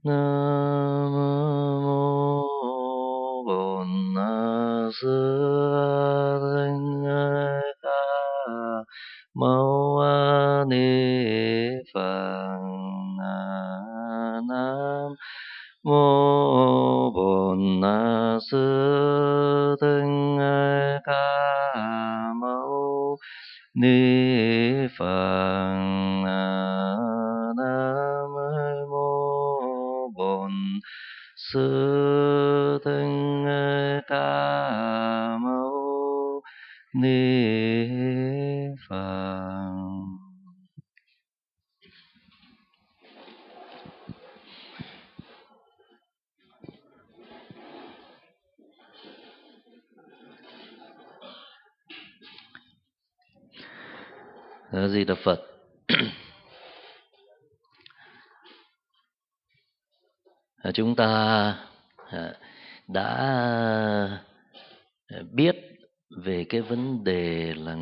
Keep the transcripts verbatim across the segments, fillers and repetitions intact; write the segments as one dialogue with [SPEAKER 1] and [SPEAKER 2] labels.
[SPEAKER 1] Nam mô Bổn Sư Thích Ca Mâu Ni Phật. Nam mô Bổn Sư Thích Ca Mâu Ni Phật. Nam mô Bổn Sư Thích Ca Mâu Ni Phật. A Di Đà Phật. Chúng ta đã biết về cái vấn đề là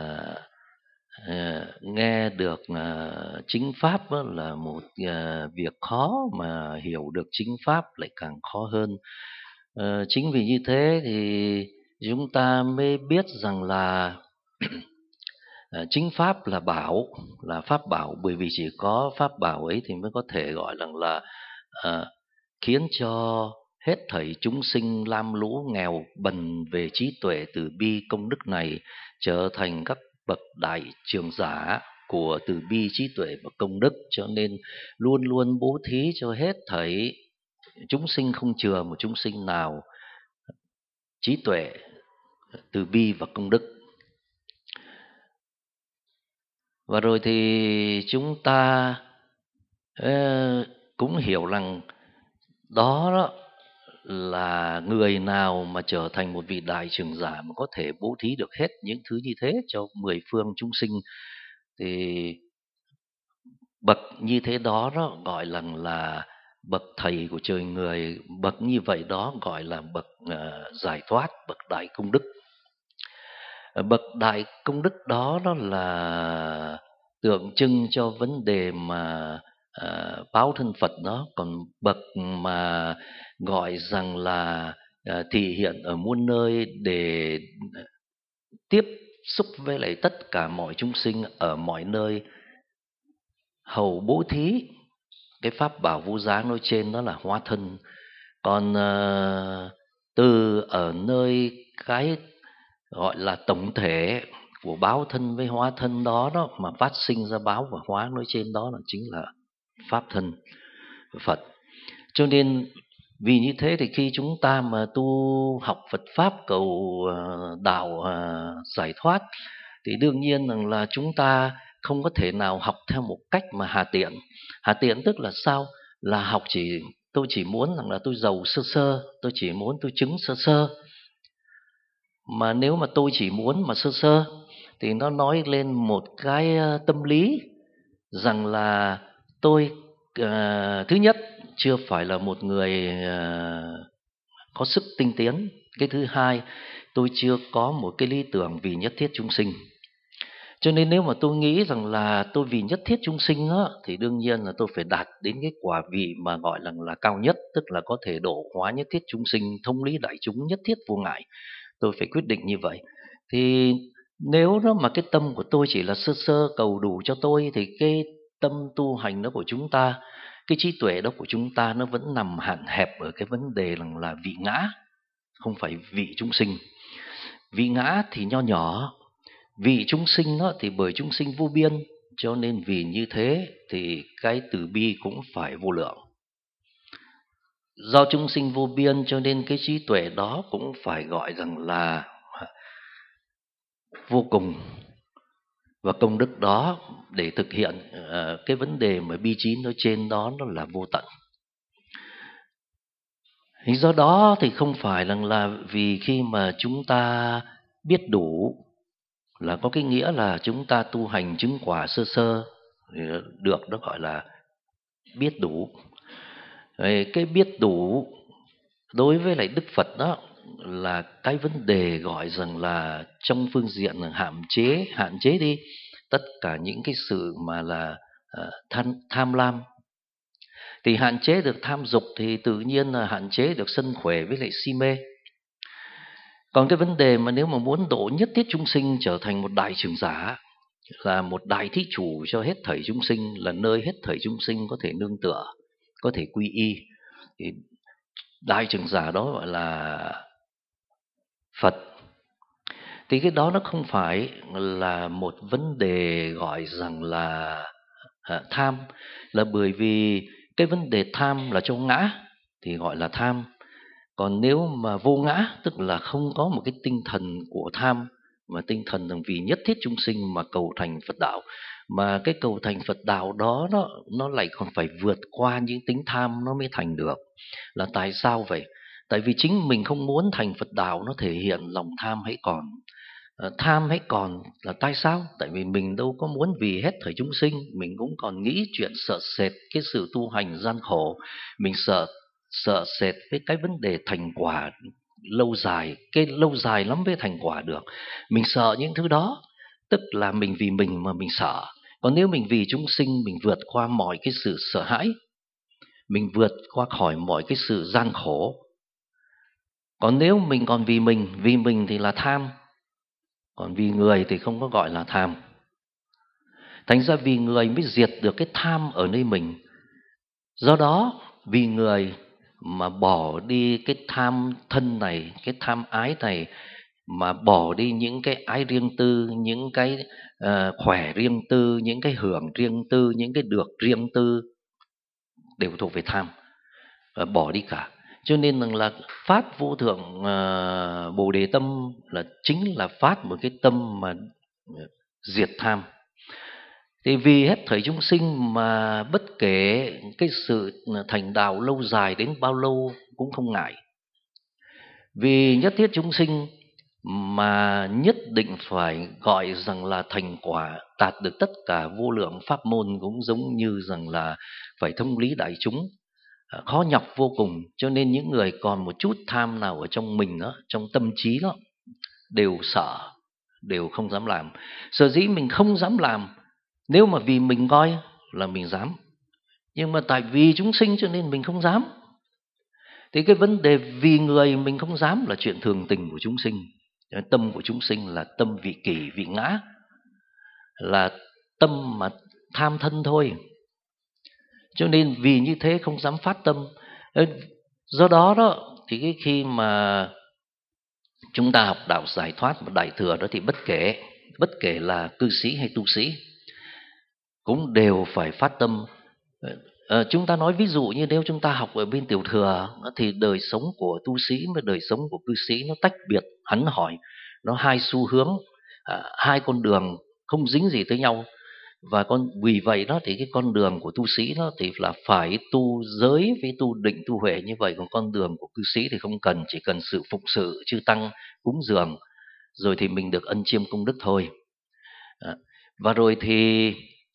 [SPEAKER 1] nghe được chính pháp là một việc khó, mà hiểu được chính pháp lại càng khó hơn. Chính vì như thế thì chúng ta mới biết rằng là chính pháp là bảo, là pháp bảo, bởi vì chỉ có pháp bảo ấy thì mới có thể gọi rằng là à, khiến cho hết thảy chúng sinh lam lũ nghèo bần về trí tuệ từ bi công đức này trở thành các bậc đại trường giả của từ bi trí tuệ và công đức. Cho nên luôn luôn bố thí cho hết thảy chúng sinh, không chừa một chúng sinh nào trí tuệ, từ bi và công đức. Và rồi thì chúng ta uh, cũng hiểu rằng đó, đó là người nào mà trở thành một vị đại trưởng giả mà có thể bố thí được hết những thứ như thế cho mười phương chúng sinh, thì bậc như thế đó, đó gọi là, là bậc thầy của trời người. Bậc như vậy đó gọi là bậc uh, giải thoát, bậc đại công đức. Bậc đại công đức đó đó là tượng trưng cho vấn đề mà à, báo thân Phật đó. Còn bậc mà gọi rằng là à, thị hiện ở muôn nơi để tiếp xúc với lại tất cả mọi chúng sinh ở mọi nơi, hầu bố thí cái pháp bảo vô giá nói trên, đó là hóa thân. Còn à, từ ở nơi cái gọi là tổng thể của báo thân với hóa thân đó đó mà phát sinh ra báo và hóa nói trên, đó là chính là pháp thân Phật. Cho nên vì như thế thì khi chúng ta mà tu học Phật pháp cầu đạo giải thoát thì đương nhiên rằng là chúng ta không có thể nào học theo một cách mà hà tiện. Hà tiện tức là sao? Là học chỉ tôi chỉ muốn rằng là tôi giàu sơ sơ, tôi chỉ muốn tôi chứng sơ sơ. Mà nếu mà tôi chỉ muốn mà sơ sơ thì nó nói lên một cái tâm lý rằng là tôi uh, thứ nhất chưa phải là một người uh, có sức tinh tiến. Cái thứ hai, tôi chưa có một cái lý tưởng vì nhất thiết chúng sinh. Cho nên nếu mà tôi nghĩ rằng là tôi vì nhất thiết chúng sinh á, thì đương nhiên là tôi phải đạt đến cái quả vị mà gọi là, là cao nhất, tức là có thể độ hóa nhất thiết chúng sinh, thông lý đại chúng, nhất thiết vô ngại. Tôi phải quyết định như vậy. Thì nếu đó mà cái tâm của tôi chỉ là sơ sơ cầu đủ cho tôi, thì cái tâm tu hành đó của chúng ta, cái trí tuệ đó của chúng ta, nó vẫn nằm hạn hẹp ở cái vấn đề là, là vị ngã, không phải vị chúng sinh. Vị ngã thì nho nhỏ, vị chúng sinh đó thì bởi chúng sinh vô biên, cho nên vì như thế thì cái từ bi cũng phải vô lượng. Do chúng sinh vô biên cho nên cái trí tuệ đó cũng phải gọi rằng là vô cùng. Và công đức đó để thực hiện uh, cái vấn đề mà bi trí nói trên đó, nó là vô tận. Thì do đó thì không phải rằng là vì khi mà chúng ta biết đủ là có cái nghĩa là chúng ta tu hành chứng quả sơ sơ được, đó gọi là biết đủ. Cái biết đủ đối với lại Đức Phật đó là cái vấn đề gọi rằng là trong phương diện là hạn chế hạn chế đi tất cả những cái sự mà là uh, tham, tham lam. Thì hạn chế được tham dục thì tự nhiên là hạn chế được sân khỏe với lại si mê. Còn cái vấn đề mà nếu mà muốn độ nhất thiết chúng sinh trở thành một đại trưởng giả, là một đại thí chủ cho hết thảy chúng sinh, là nơi hết thảy chúng sinh có thể nương tựa, có thể quy y, thì đại trưởng giả đó gọi là Phật. Thì cái đó nó không phải là một vấn đề gọi rằng là à, tham, là bởi vì cái vấn đề tham là trong ngã thì gọi là tham. Còn nếu mà vô ngã, tức là không có một cái tinh thần của tham, mà tinh thần rằng vì nhất thiết chúng sinh mà cầu thành Phật đạo, mà cái cầu thành Phật đạo đó nó nó lại còn phải vượt qua những tính tham nó mới thành được. Là tại sao vậy? Tại vì chính mình không muốn thành Phật đạo, nó thể hiện lòng tham hãy còn. À, tham hãy còn là tại sao? Tại vì mình đâu có muốn vì hết thảy chúng sinh, mình cũng còn nghĩ chuyện sợ sệt cái sự tu hành gian khổ, mình sợ sợ sệt với cái vấn đề thành quả lâu dài, cái lâu dài lắm mới thành quả được. Mình sợ những thứ đó, tức là mình vì mình mà mình sợ. Còn nếu mình vì chúng sinh, mình vượt qua mọi cái sự sợ hãi, mình vượt qua khỏi mọi cái sự gian khổ. Còn nếu mình còn vì mình, vì mình thì là tham, còn vì người thì không có gọi là tham. Thành ra vì người mới diệt được cái tham ở nơi mình. Do đó vì người mà bỏ đi cái tham thân này, cái tham ái này, mà bỏ đi những cái ái riêng tư, những cái uh, khỏe riêng tư, những cái hưởng riêng tư, những cái được riêng tư đều thuộc về tham, và bỏ đi cả. Cho nên rằng là phát vô thượng uh, bồ đề tâm là chính là phát một cái tâm mà diệt tham. Thì vì hết thảy chúng sinh mà bất kể cái sự thành đạo lâu dài đến bao lâu cũng không ngại. Vì nhất thiết chúng sinh mà nhất định phải gọi rằng là thành quả, đạt được tất cả vô lượng pháp môn, cũng giống như rằng là phải thông lý đại chúng, khó nhọc vô cùng. Cho nên những người còn một chút tham nào ở trong mình đó, trong tâm trí đó, đều sợ, đều không dám làm. Sở dĩ mình không dám làm, nếu mà vì mình coi là mình dám, nhưng mà tại vì chúng sinh cho nên mình không dám. Thì cái vấn đề vì người mình không dám là chuyện thường tình của chúng sinh. Tâm của chúng sinh là tâm vị kỷ, vị ngã, là tâm mà tham thân thôi. Cho nên vì như thế không dám phát tâm. Do đó đó thì cái khi mà chúng ta học đạo giải thoát và đại thừa đó, thì bất kể bất kể là cư sĩ hay tu sĩ cũng đều phải phát tâm. À, chúng ta nói ví dụ như nếu chúng ta học ở bên tiểu thừa thì đời sống của tu sĩ và đời sống của cư sĩ nó tách biệt hẳn hỏi, nó hai xu hướng, à, hai con đường không dính gì tới nhau. Và con vì vậy đó thì cái con đường của tu sĩ đó thì là phải tu giới với tu định tu huệ như vậy, còn con đường của cư sĩ thì không cần, chỉ cần sự phụng sự chư tăng cúng dường rồi thì mình được ân chiêm công đức thôi. À, và rồi thì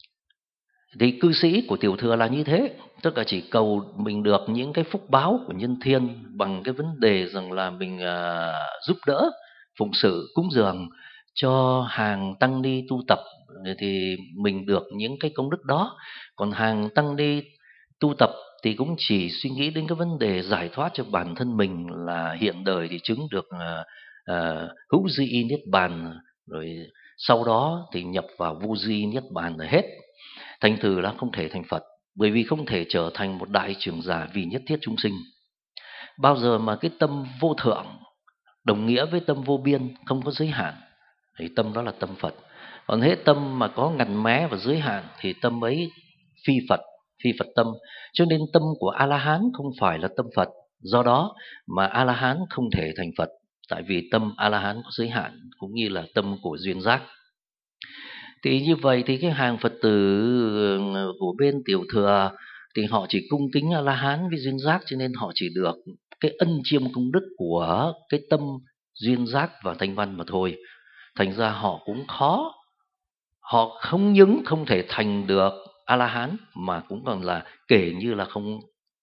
[SPEAKER 1] thì cư sĩ của tiểu thừa là như thế, tức là chỉ cầu mình được những cái phúc báo của nhân thiên bằng cái vấn đề rằng là mình uh, giúp đỡ, phụng sự, cúng dường cho hàng tăng ni tu tập thì mình được những cái công đức đó. Còn hàng tăng ni tu tập thì cũng chỉ suy nghĩ đến cái vấn đề giải thoát cho bản thân mình, là hiện đời thì chứng được uh, uh, hữu duy niết bàn, rồi sau đó thì nhập vào vô duy niết bàn là hết. Thành thử là không thể thành Phật, bởi vì không thể trở thành một đại trưởng giả vì nhất thiết chúng sinh. Bao giờ mà cái tâm vô thượng đồng nghĩa với tâm vô biên, không có giới hạn, thì tâm đó là tâm Phật. Còn hết tâm mà có ngần mé và giới hạn thì tâm ấy phi Phật, phi Phật tâm. Cho nên tâm của A-la-hán không phải là tâm Phật. Do đó mà A-la-hán không thể thành Phật, tại vì tâm A-la-hán có giới hạn, cũng như là tâm của duyên giác. Thì như vậy thì cái hàng Phật tử của bên tiểu thừa thì họ chỉ cung kính A-la-hán với duyên giác, cho nên họ chỉ được cái ân chiêm công đức của cái tâm duyên giác và thanh văn mà thôi. Thành ra họ cũng khó, họ không những không thể thành được A-la-hán mà cũng còn là kể như là không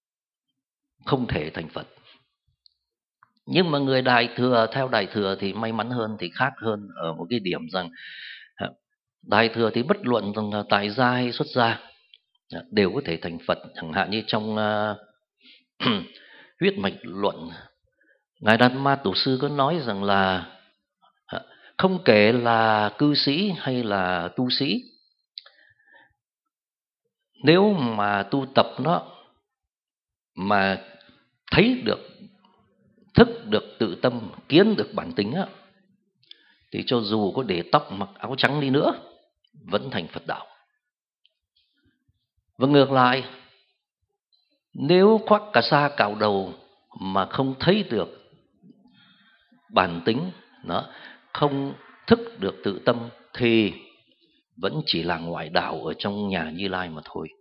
[SPEAKER 1] không thể thành Phật. Nhưng mà người đại thừa, theo đại thừa thì may mắn hơn, thì khác hơn ở một cái điểm rằng đại thừa thì bất luận rằng là tại gia hay xuất gia, đều có thể thành Phật. Chẳng hạn như trong uh, huyết mạch luận, Ngài Đạt Ma Tổ sư có nói rằng là không kể là cư sĩ hay là tu sĩ, nếu mà tu tập nó mà thấy được, thức được tự tâm, kiến được bản tính á, thì cho dù có để tóc mặc áo trắng đi nữa vẫn thành Phật đạo. Và ngược lại, nếu khoác cà sa cạo đầu mà không thấy được bản tính nó, không thức được tự tâm, thì vẫn chỉ là ngoại đạo ở trong nhà Như Lai mà thôi.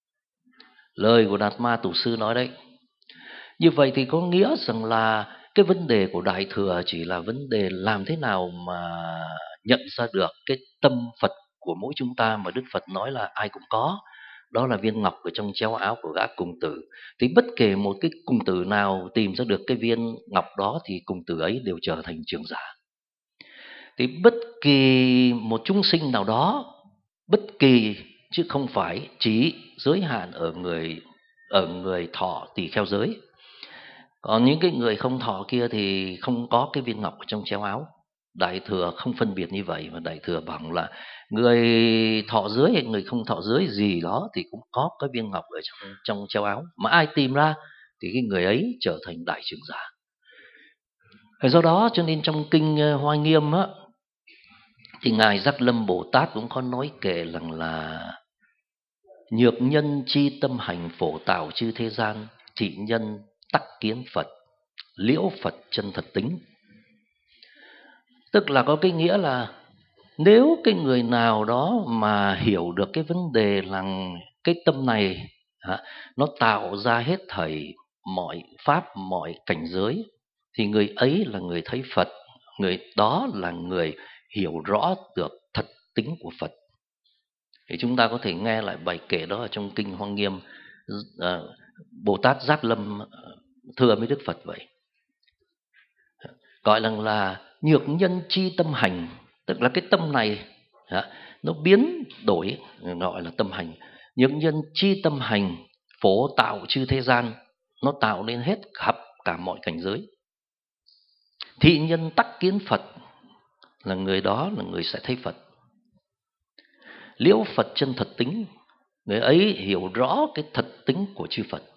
[SPEAKER 1] Lời của Đạt Ma Tổ sư nói đấy. Như vậy thì có nghĩa rằng là cái vấn đề của Đại Thừa chỉ là vấn đề làm thế nào mà nhận ra được cái tâm Phật của mỗi chúng ta, mà Đức Phật nói là ai cũng có. Đó là viên ngọc ở trong chéo áo của gã cung tử. Thì bất kể một cái cung tử nào tìm ra được cái viên ngọc đó thì cung tử ấy đều trở thành trưởng giả. Thì bất kỳ một chúng sinh nào đó, bất kỳ chứ không phải chỉ giới hạn ở người ở người thọ tỳ kheo giới. Còn những cái người không thọ kia thì không có cái viên ngọc ở trong chéo áo. Đại Thừa không phân biệt như vậy, mà Đại Thừa bảo là người thọ giới hay người không thọ giới gì đó thì cũng có cái viên ngọc ở trong trong chéo áo, mà ai tìm ra thì cái người ấy trở thành đại trưởng giả. Do đó cho nên trong kinh Hoa Nghiêm á, thì Ngài Giác Lâm Bồ Tát cũng có nói kể rằng là nhược nhân chi tâm hành phổ tạo chư thế gian, thị nhân tắc kiến Phật, liễu Phật chân thật tính. Tức là có cái nghĩa là nếu cái người nào đó mà hiểu được cái vấn đề là cái tâm này nó tạo ra hết thảy mọi pháp, mọi cảnh giới, thì người ấy là người thấy Phật, người đó là người hiểu rõ được thật tính của Phật. Thì chúng ta có thể nghe lại bài kể đó ở trong kinh Hoa Nghiêm. Bồ Tát Giác Lâm thưa với Đức Phật vậy, gọi là là nhược nhân chi tâm hành, tức là cái tâm này nó biến đổi, gọi là tâm hành. Nhược nhân chi tâm hành phổ tạo chư thế gian, nó tạo nên hết khắp cả mọi cảnh giới. Thị nhân tắc kiến Phật, là người đó là người sẽ thấy Phật. Liễu Phật chân thật tính, người ấy hiểu rõ cái thật tính của chư Phật.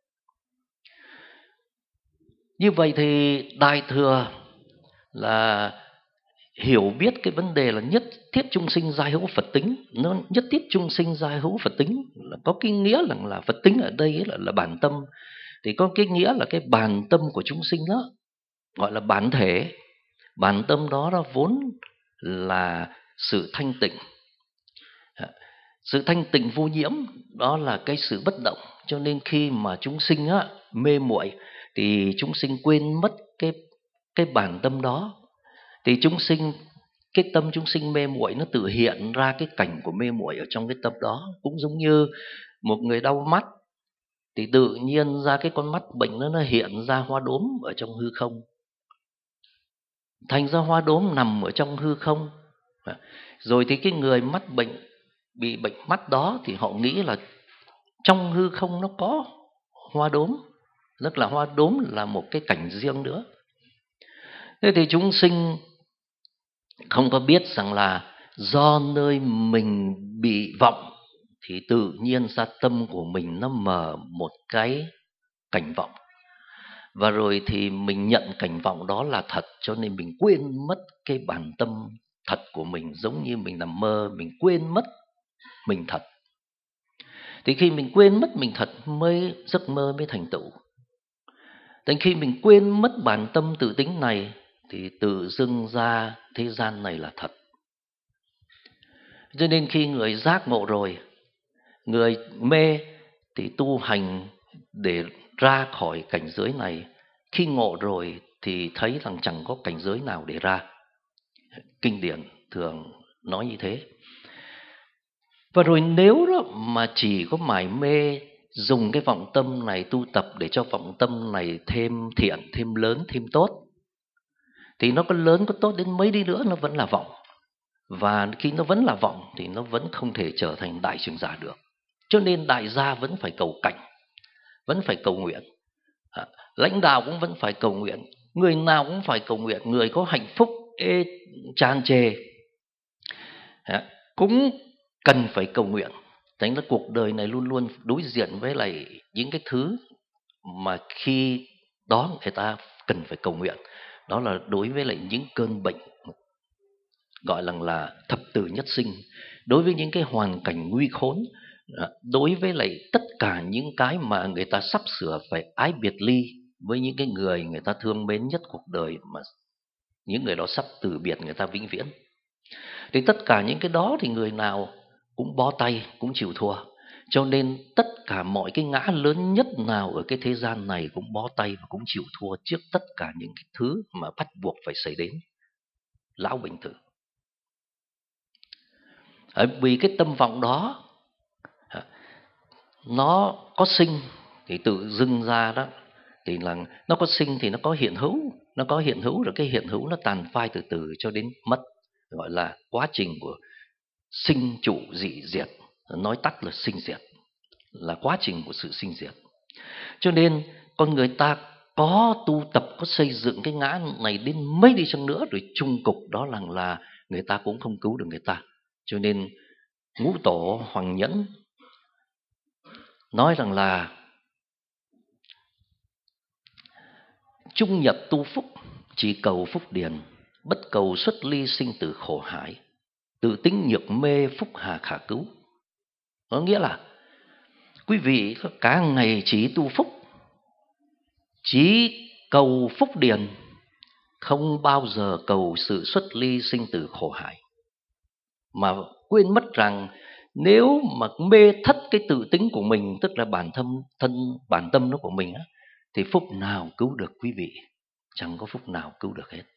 [SPEAKER 1] Như vậy thì Đại Thừa là hiểu biết cái vấn đề là nhất thiết chung sinh giai hữu Phật tính. Nó nhất thiết chung sinh giai hữu Phật tính là có cái nghĩa là, là Phật tính ở đây là, là bản tâm. Thì có cái nghĩa là cái bản tâm của chúng sinh đó, gọi là bản thể. Bản tâm đó nó vốn là sự thanh tịnh. Sự thanh tịnh vô nhiễm, đó là cái sự bất động. Cho nên khi mà chúng sinh á, mê muội thì chúng sinh quên mất cái, cái bản tâm đó. Thì chúng sinh, cái tâm chúng sinh mê muội nó tự hiện ra cái cảnh của mê muội ở trong cái tâm đó. Cũng giống như một người đau mắt thì tự nhiên ra cái con mắt bệnh nó, nó hiện ra hoa đốm ở trong hư không. Thành ra hoa đốm nằm ở trong hư không. Rồi thì cái người mắc bệnh, bị bệnh mắt đó thì họ nghĩ là trong hư không nó có hoa đốm, tức là hoa đốm là một cái cảnh riêng nữa. Thế thì chúng sinh không có biết rằng là do nơi mình bị vọng thì tự nhiên ra tâm của mình nó mở một cái cảnh vọng. Và rồi thì mình nhận cảnh vọng đó là thật, cho nên mình quên mất cái bản tâm thật của mình. Giống như mình nằm mơ, mình quên mất mình thật. Thì khi mình quên mất mình thật mới giấc mơ mới thành tựu. Đến khi mình quên mất bản tâm tự tính này thì tự dưng ra thế gian này là thật. Cho nên khi người giác ngộ rồi, người mê thì tu hành để ra khỏi cảnh giới này. Khi ngộ rồi thì thấy rằng chẳng có cảnh giới nào để ra. Kinh điển thường nói như thế. Và rồi nếu đó mà chỉ có mải mê dùng cái vọng tâm này tu tập để cho vọng tâm này thêm thiện, thêm lớn, thêm tốt, thì nó có lớn có tốt đến mấy đi nữa nó vẫn là vọng. Và khi nó vẫn là vọng thì nó vẫn không thể trở thành đại trưởng giả được. Cho nên đại gia vẫn phải cầu cảnh, vẫn phải cầu nguyện. À, lãnh đạo cũng vẫn phải cầu nguyện, người nào cũng phải cầu nguyện. Người có hạnh phúc ê, tràn trề à, cũng cần phải cầu nguyện. Thành ra cuộc đời này luôn luôn đối diện với lại những cái thứ mà khi đó người ta cần phải cầu nguyện. Đó là đối với lại những cơn bệnh gọi là, là thập tử nhất sinh, đối với những cái hoàn cảnh nguy khốn, đối với lại tất cả những cái mà người ta sắp sửa phải ái biệt ly với những cái người người ta thương mến nhất cuộc đời, mà những người đó sắp từ biệt người ta vĩnh viễn. Thì tất cả những cái đó thì người nào cũng bó tay, cũng chịu thua. Cho nên tất cả mọi cái ngã lớn nhất nào ở cái thế gian này cũng bó tay và cũng chịu thua trước tất cả những cái thứ mà bắt buộc phải xảy đến. Lão bệnh tử. Bởi vì cái tâm vọng đó nó có sinh thì tự dưng ra đó, thì là nó có sinh thì nó có hiện hữu, nó có hiện hữu rồi cái hiện hữu nó tàn phai từ từ cho đến mất, gọi là quá trình của sinh trụ dị diệt, nói tắt là sinh diệt, là quá trình của sự sinh diệt. Cho nên con người ta có tu tập, có xây dựng cái ngã này đến mấy đi chăng nữa, rồi chung cục đó là là người ta cũng không cứu được người ta. Cho nên Ngũ Tổ Hoàng Nhẫn nói rằng là trung nhập tu phúc, chỉ cầu phúc điền, bất cầu xuất ly sinh tử khổ hải, tự tính nhược mê phúc hà khả cứu. Có nghĩa là quý vị cả ngày chỉ tu phúc, chỉ cầu phúc điền, không bao giờ cầu sự xuất ly sinh tử khổ hải, mà quên mất rằng nếu mà mê thất cái tự tính của mình, tức là bản thân thân bản tâm nó của mình á, thì phúc nào cứu được quý vị? Chẳng có phúc nào cứu được hết.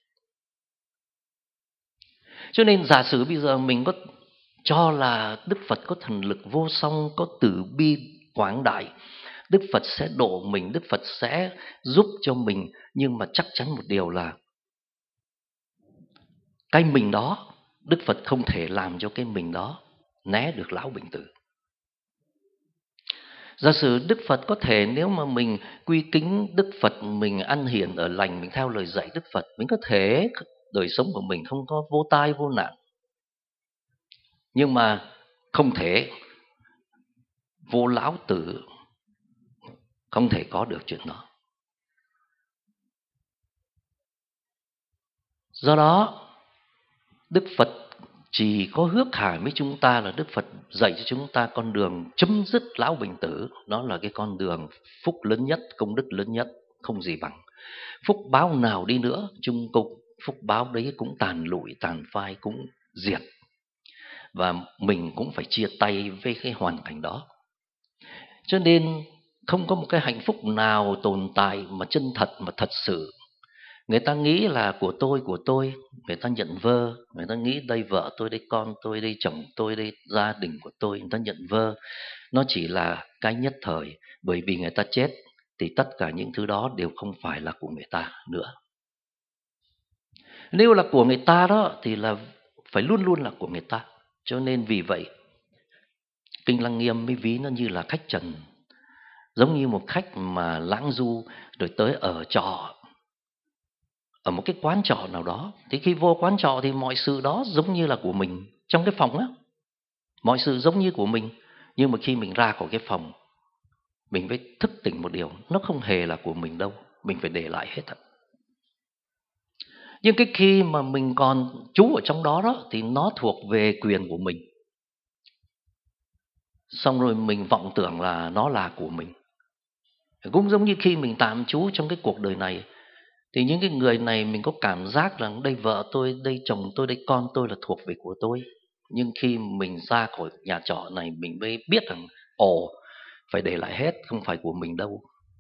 [SPEAKER 1] Cho nên giả sử bây giờ mình có cho là Đức Phật có thần lực vô song, có từ bi quảng đại, Đức Phật sẽ độ mình, Đức Phật sẽ giúp cho mình, nhưng mà chắc chắn một điều là cái mình đó, Đức Phật không thể làm cho cái mình đó né được lão bệnh tử. Giả sử Đức Phật có thể, nếu mà mình quy kính Đức Phật, mình ăn hiền ở lành, mình theo lời dạy Đức Phật, mình có thể đời sống của mình không có vô tai vô nạn. Nhưng mà không thể vô lão tử, không thể có được chuyện đó. Do đó Đức Phật chỉ có hước hải với chúng ta là Đức Phật dạy cho chúng ta con đường chấm dứt lão bệnh tử. Đó là cái con đường phúc lớn nhất, công đức lớn nhất, không gì bằng. Phúc báo nào đi nữa, chung cục phúc báo đấy cũng tàn lụi, tàn phai, cũng diệt. Và mình cũng phải chia tay với cái hoàn cảnh đó. Cho nên không có một cái hạnh phúc nào tồn tại mà chân thật, mà thật sự. Người ta nghĩ là của tôi, của tôi, người ta nhận vơ, người ta nghĩ đây vợ tôi, đây con tôi, đây chồng tôi, đây gia đình của tôi, người ta nhận vơ. Nó chỉ là cái nhất thời, bởi vì người ta chết thì tất cả những thứ đó đều không phải là của người ta nữa. Nếu là của người ta đó thì là phải luôn luôn là của người ta. Cho nên vì vậy Kinh Lăng Nghiêm mới ví nó như là khách trần, giống như một khách mà lãng du rồi tới ở trọ ở một cái quán trọ nào đó. Thì khi vô quán trọ thì mọi sự đó giống như là của mình. Trong cái phòng á, mọi sự giống như của mình. Nhưng mà khi mình ra khỏi cái phòng, mình phải thức tỉnh một điều, nó không hề là của mình đâu, mình phải để lại hết. Nhưng cái khi mà mình còn trú ở trong đó đó, thì nó thuộc về quyền của mình. Xong rồi mình vọng tưởng là nó là của mình. Cũng giống như khi mình tạm trú trong cái cuộc đời này, thì những cái người này mình có cảm giác rằng đây vợ tôi, đây chồng tôi, đây con tôi là thuộc về của tôi. Nhưng khi mình ra khỏi nhà trọ này, mình mới biết rằng ồ, phải để lại hết, không phải của mình đâu.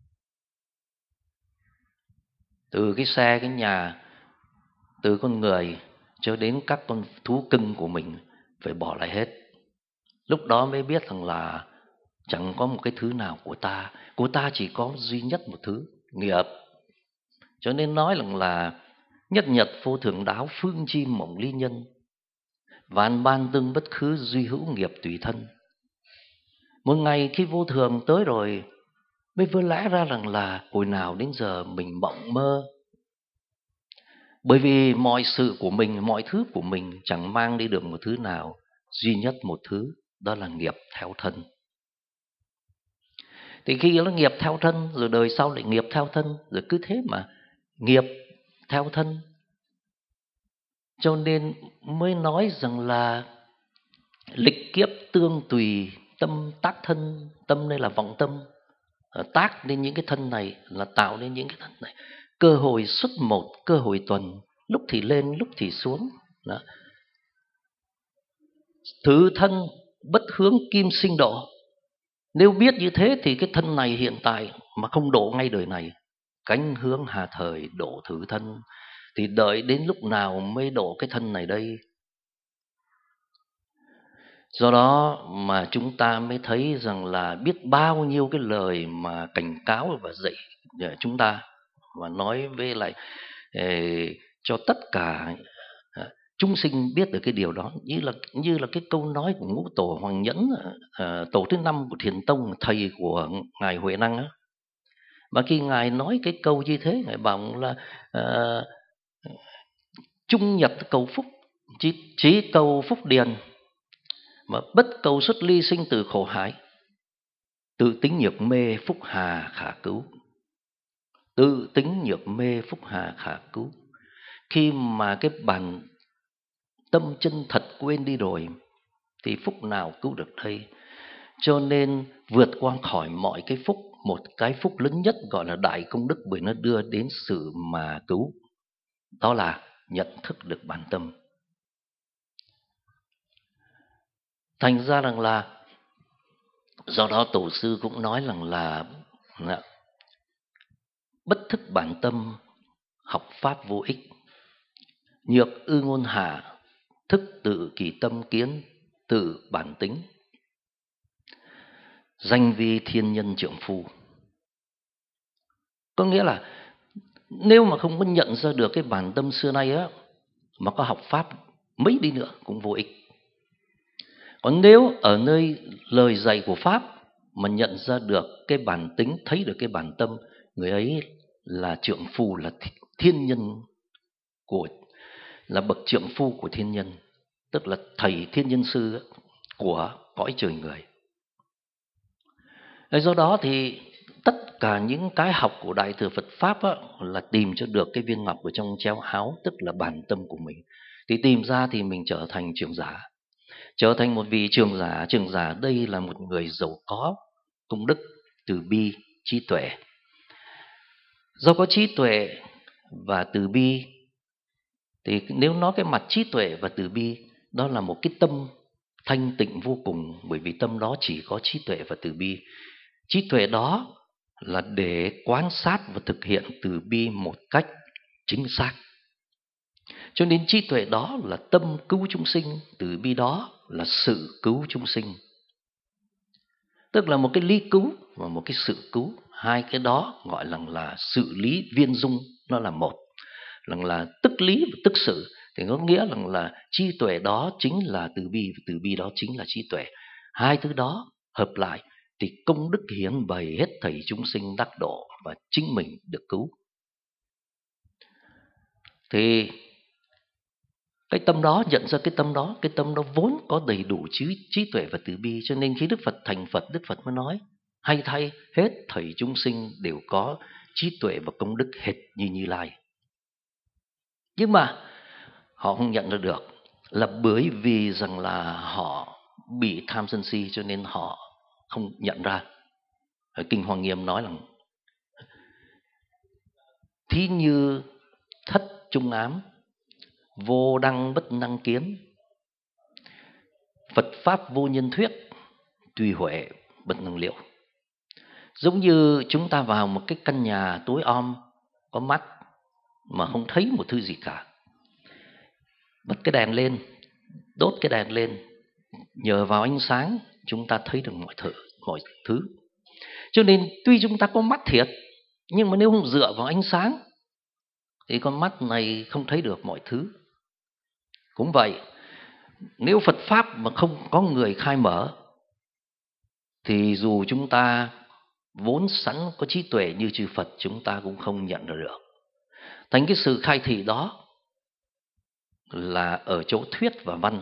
[SPEAKER 1] Từ cái xe, cái nhà, từ con người cho đến các con thú cưng của mình phải bỏ lại hết. Lúc đó mới biết rằng là chẳng có một cái thứ nào của ta. Của ta chỉ có duy nhất một thứ, nghiệp. Cho nên nói rằng là nhất nhật vô thượng đáo, phương chim mộng ly nhân, vạn ban tương bất khứ, duy hữu nghiệp tùy thân. Một ngày khi vô thường tới rồi mới vỡ lẽ ra rằng là hồi nào đến giờ mình mộng mơ. Bởi vì mọi sự của mình, mọi thứ của mình chẳng mang đi được một thứ nào, duy nhất một thứ, đó là nghiệp theo thân. Thì khi nó nghiệp theo thân, rồi đời sau lại nghiệp theo thân, rồi cứ thế mà nghiệp theo thân. Cho nên mới nói rằng là lịch kiếp tương tùy, tâm tác thân. Tâm đây là vọng tâm, tác nên những cái thân này, là tạo nên những cái thân này. Cơ hội xuất một, cơ hội tuần, lúc thì lên, lúc thì xuống. Đó. Thứ thân bất hướng kim sinh độ. Nếu biết như thế thì cái thân này hiện tại mà không độ ngay đời này, cánh hướng hà thời độ thử thân, thì đợi đến lúc nào mới độ cái thân này đây? Do đó mà chúng ta mới thấy rằng là biết bao nhiêu cái lời mà cảnh cáo và dạy chúng ta, và nói với lại eh, cho tất cả uh, chúng sinh biết được cái điều đó, như là như là cái câu nói của Ngũ Tổ Hoàng Nhẫn, uh, tổ thứ năm của Thiền Tông, thầy của ngài Huệ Năng á. Mà khi ngài nói cái câu như thế, ngài bảo là uh, trung nhật cầu phúc, chí, chí cầu phúc điền, mà bất cầu xuất ly sinh từ khổ hải. Tự tính nhược mê phúc hà khả cứu. Tự tính nhược mê phúc hà khả cứu. Khi mà cái bản tâm chân thật quên đi rồi thì phúc nào cứu được đây? Cho nên vượt qua khỏi mọi cái phúc, một cái phúc lớn nhất gọi là đại công đức, bởi nó đưa đến sự mà cứu, đó là nhận thức được bản tâm. Thành ra rằng là do đó tổ sư cũng nói rằng là bất thức bản tâm, học pháp vô ích. Nhược ư ngôn hạ, thức tự kỳ tâm kiến, tự bản tính. Danh vi thiên nhân trượng phu. Có nghĩa là nếu mà không có nhận ra được cái bản tâm xưa nay á, mà có học pháp mấy đi nữa cũng vô ích. Còn nếu ở nơi lời dạy của pháp mà nhận ra được cái bản tính, thấy được cái bản tâm, người ấy là trượng phu, là thiên nhân của, là bậc trượng phu của thiên nhân, tức là thầy thiên nhân sư của cõi trời người. Do đó thì tất cả những cái học của Đại Thừa Phật Pháp á, là tìm cho được cái viên ngọc ở trong chéo áo, tức là bản tâm của mình. Thì tìm ra thì mình trở thành trưởng giả, trở thành một vị trưởng giả. Trưởng giả đây là một người giàu có công đức, từ bi, trí tuệ. Do có trí tuệ và từ bi thì nếu nói cái mặt trí tuệ và từ bi, đó là một cái tâm thanh tịnh vô cùng, bởi vì tâm đó chỉ có trí tuệ và từ bi. Trí tuệ đó là để quan sát và thực hiện từ bi một cách chính xác. Cho nên trí tuệ đó là tâm cứu chúng sinh, từ bi đó là sự cứu chúng sinh. Tức là một cái lý cứu và một cái sự cứu. Hai cái đó gọi là, là sự lý viên dung, nó là một. Là, là tức lý và tức sự. Thì có nghĩa là, là trí tuệ đó chính là từ bi, và từ bi đó chính là trí tuệ. Hai thứ đó hợp lại thì công đức hiển bày hết thảy chúng sinh đắc độ và chính mình được cứu. Thì cái tâm đó, nhận ra cái tâm đó, cái tâm đó vốn có đầy đủ trí, trí tuệ và từ bi. Cho nên khi Đức Phật thành Phật, Đức Phật mới nói hay thay, hết thảy chúng sinh đều có trí tuệ và công đức hệt như Như Lai. Nhưng mà họ không nhận ra được, là bởi vì rằng là họ bị tham sân si, cho nên họ không nhận ra. Ở Kinh Hoa Nghiêm nói rằng thí như thất trung ám, vô đăng bất năng kiến, Phật pháp vô nhân thuyết, tùy huệ bất năng liệu. Giống như chúng ta vào một cái căn nhà tối om, có mắt mà không thấy một thứ gì cả. Bật cái đèn lên, đốt cái đèn lên, nhờ vào ánh sáng chúng ta thấy được mọi thứ, mọi thứ. Cho nên tuy chúng ta có mắt thiệt, nhưng mà nếu không dựa vào ánh sáng thì con mắt này không thấy được mọi thứ. Cũng vậy, nếu Phật Pháp mà không có người khai mở thì dù chúng ta vốn sẵn có trí tuệ như chư Phật, chúng ta cũng không nhận ra được. Thành cái sự khai thị đó là ở chỗ thuyết và văn.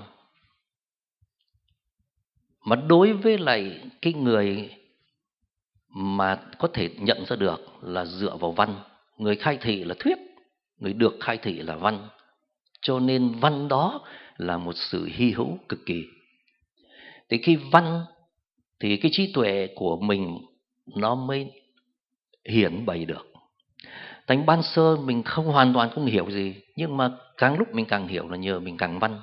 [SPEAKER 1] Mà đối với lại cái người mà có thể nhận ra được là dựa vào văn, người khai thị là thuyết, người được khai thị là văn. Cho nên văn đó là một sự hy hữu cực kỳ. Thì khi văn thì cái trí tuệ của mình nó mới hiển bày được. Thành ban sơ mình không hoàn toàn không hiểu gì, nhưng mà càng lúc mình càng hiểu là nhờ mình càng văn.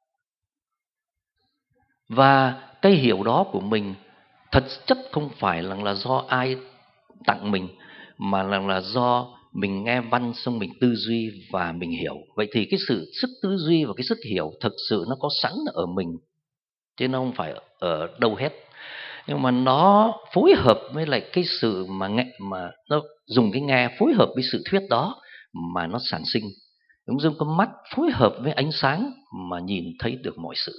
[SPEAKER 1] Và cái hiểu đó của mình thật chất không phải là, là do ai tặng mình, mà là, là do mình nghe văn xong mình tư duy và mình hiểu. Vậy thì cái sự sức tư duy và cái sức hiểu thực sự nó có sẵn ở mình, chứ nó không phải ở đâu hết. Nhưng mà nó phối hợp với lại cái sự mà nghe, mà nó dùng cái nghe phối hợp với sự thuyết đó mà nó sản sinh. Đúng, dùng con mắt phối hợp với ánh sáng mà nhìn thấy được mọi sự.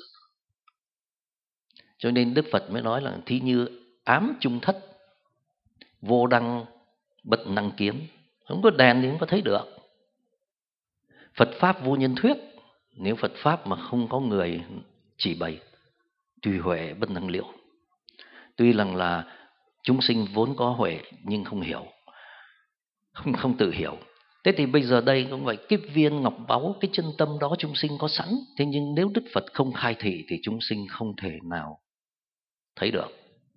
[SPEAKER 1] Cho nên Đức Phật mới nói là thí như ám chung thất, vô đăng bật năng kiến. Không có đèn thì không có thấy được. Phật Pháp vô nhân thuyết, nếu Phật Pháp mà không có người chỉ bày, tùy huệ bất năng liệu. Tuy rằng là chúng sinh vốn có huệ nhưng không hiểu, không, không tự hiểu. Thế thì bây giờ đây cũng vậy, cái viên ngọc báu, cái chân tâm đó chúng sinh có sẵn. Thế nhưng nếu Đức Phật không khai thị thì chúng sinh không thể nào thấy được.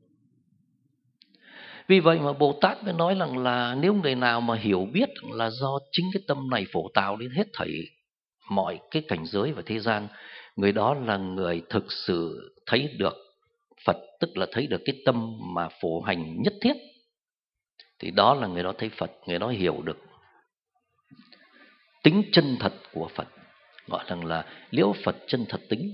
[SPEAKER 1] Vì vậy mà Bồ Tát mới nói rằng là nếu người nào mà hiểu biết là do chính cái tâm này phổ tạo đến hết thảy mọi cái cảnh giới và thế gian, người đó là người thực sự thấy được Phật, tức là thấy được cái tâm mà phổ hành nhất thiết. Thì đó là người đó thấy Phật, người đó hiểu được tính chân thật của Phật, gọi rằng là liễu Phật chân thật tính.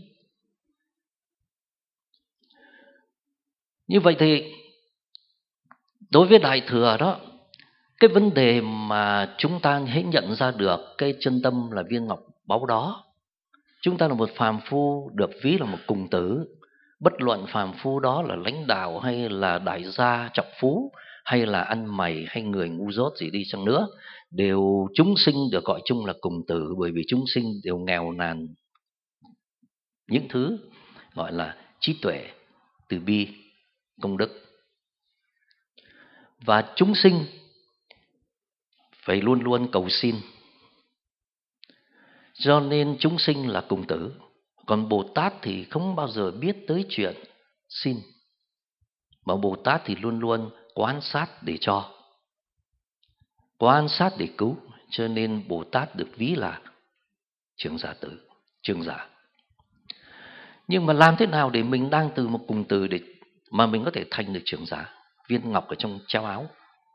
[SPEAKER 1] Như vậy thì đối với Đại Thừa đó, cái vấn đề mà chúng ta hãy nhận ra được cái chân tâm là viên ngọc báu đó. Chúng ta là một phàm phu được ví là một cùng tử. Bất luận phàm phu đó là lãnh đạo hay là đại gia trọng phú, hay là ăn mày hay người ngu dốt gì đi chăng nữa, đều chúng sinh được gọi chung là cùng tử, bởi vì chúng sinh đều nghèo nàn những thứ gọi là trí tuệ, từ bi, công đức. Và chúng sinh phải luôn luôn cầu xin, cho nên chúng sinh là cùng tử. Còn Bồ Tát thì không bao giờ biết tới chuyện xin, mà Bồ Tát thì luôn luôn quan sát để cho, quan sát để cứu. Cho nên Bồ Tát được ví là trưởng giả tử, trưởng giả. Nhưng mà làm thế nào để mình đang từ một cùng tử để mà mình có thể thành được trưởng giả, viên ngọc ở trong treo áo?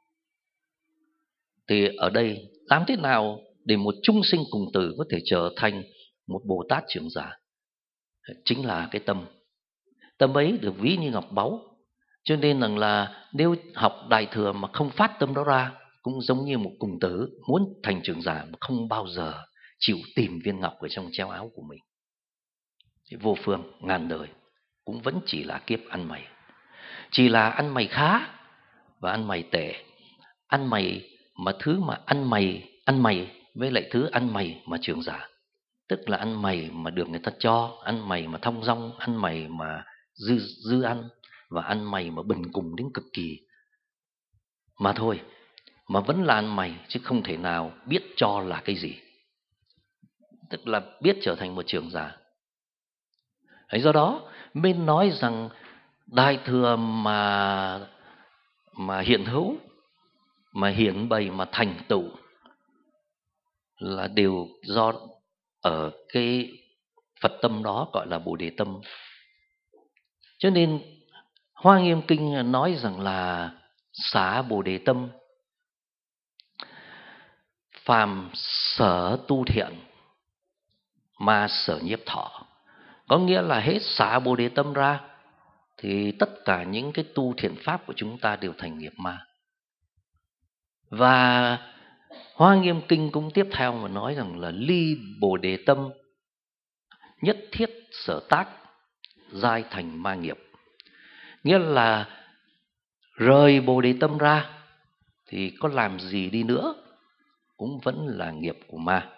[SPEAKER 1] Thì ở đây làm thế nào để một chúng sinh cùng tử có thể trở thành một Bồ Tát trưởng giả? Chính là cái tâm. Tâm ấy được ví như ngọc báu. Cho nên rằng là nếu học Đại Thừa mà không phát tâm đó ra, cũng giống như một cùng tử muốn thành trưởng giả mà không bao giờ chịu tìm viên ngọc ở trong treo áo của mình. Thì vô phương ngàn đời cũng vẫn chỉ là kiếp ăn mày, chỉ là ăn mày khá và ăn mày tệ. Ăn mày mà thứ mà ăn mày ăn mày với lại thứ ăn mày mà trưởng giả, tức là ăn mày mà được người ta cho, ăn mày mà thong dong, ăn mày mà dư dư ăn, và ăn mày mà bần cùng đến cực kỳ mà thôi, mà vẫn là ăn mày chứ không thể nào biết cho là cái gì, tức là biết trở thành một trưởng giả. Đấy, do đó mới nói rằng Đại Thừa mà mà hiện hữu, mà hiển bày, mà thành tựu là đều do ở cái Phật tâm đó, gọi là Bồ Đề tâm. Cho nên Hoa Nghiêm Kinh nói rằng là xả Bồ Đề tâm, phàm sở tu thiện mà sở nhiếp thọ. Có nghĩa là hết xả Bồ Đề tâm ra thì tất cả những cái tu thiện pháp của chúng ta đều thành nghiệp ma. Và Hoa Nghiêm Kinh cũng tiếp theo mà nói rằng là ly Bồ Đề tâm, nhất thiết sở tác, giai thành ma nghiệp. Nghĩa là rời Bồ Đề tâm ra thì có làm gì đi nữa cũng vẫn là nghiệp của ma.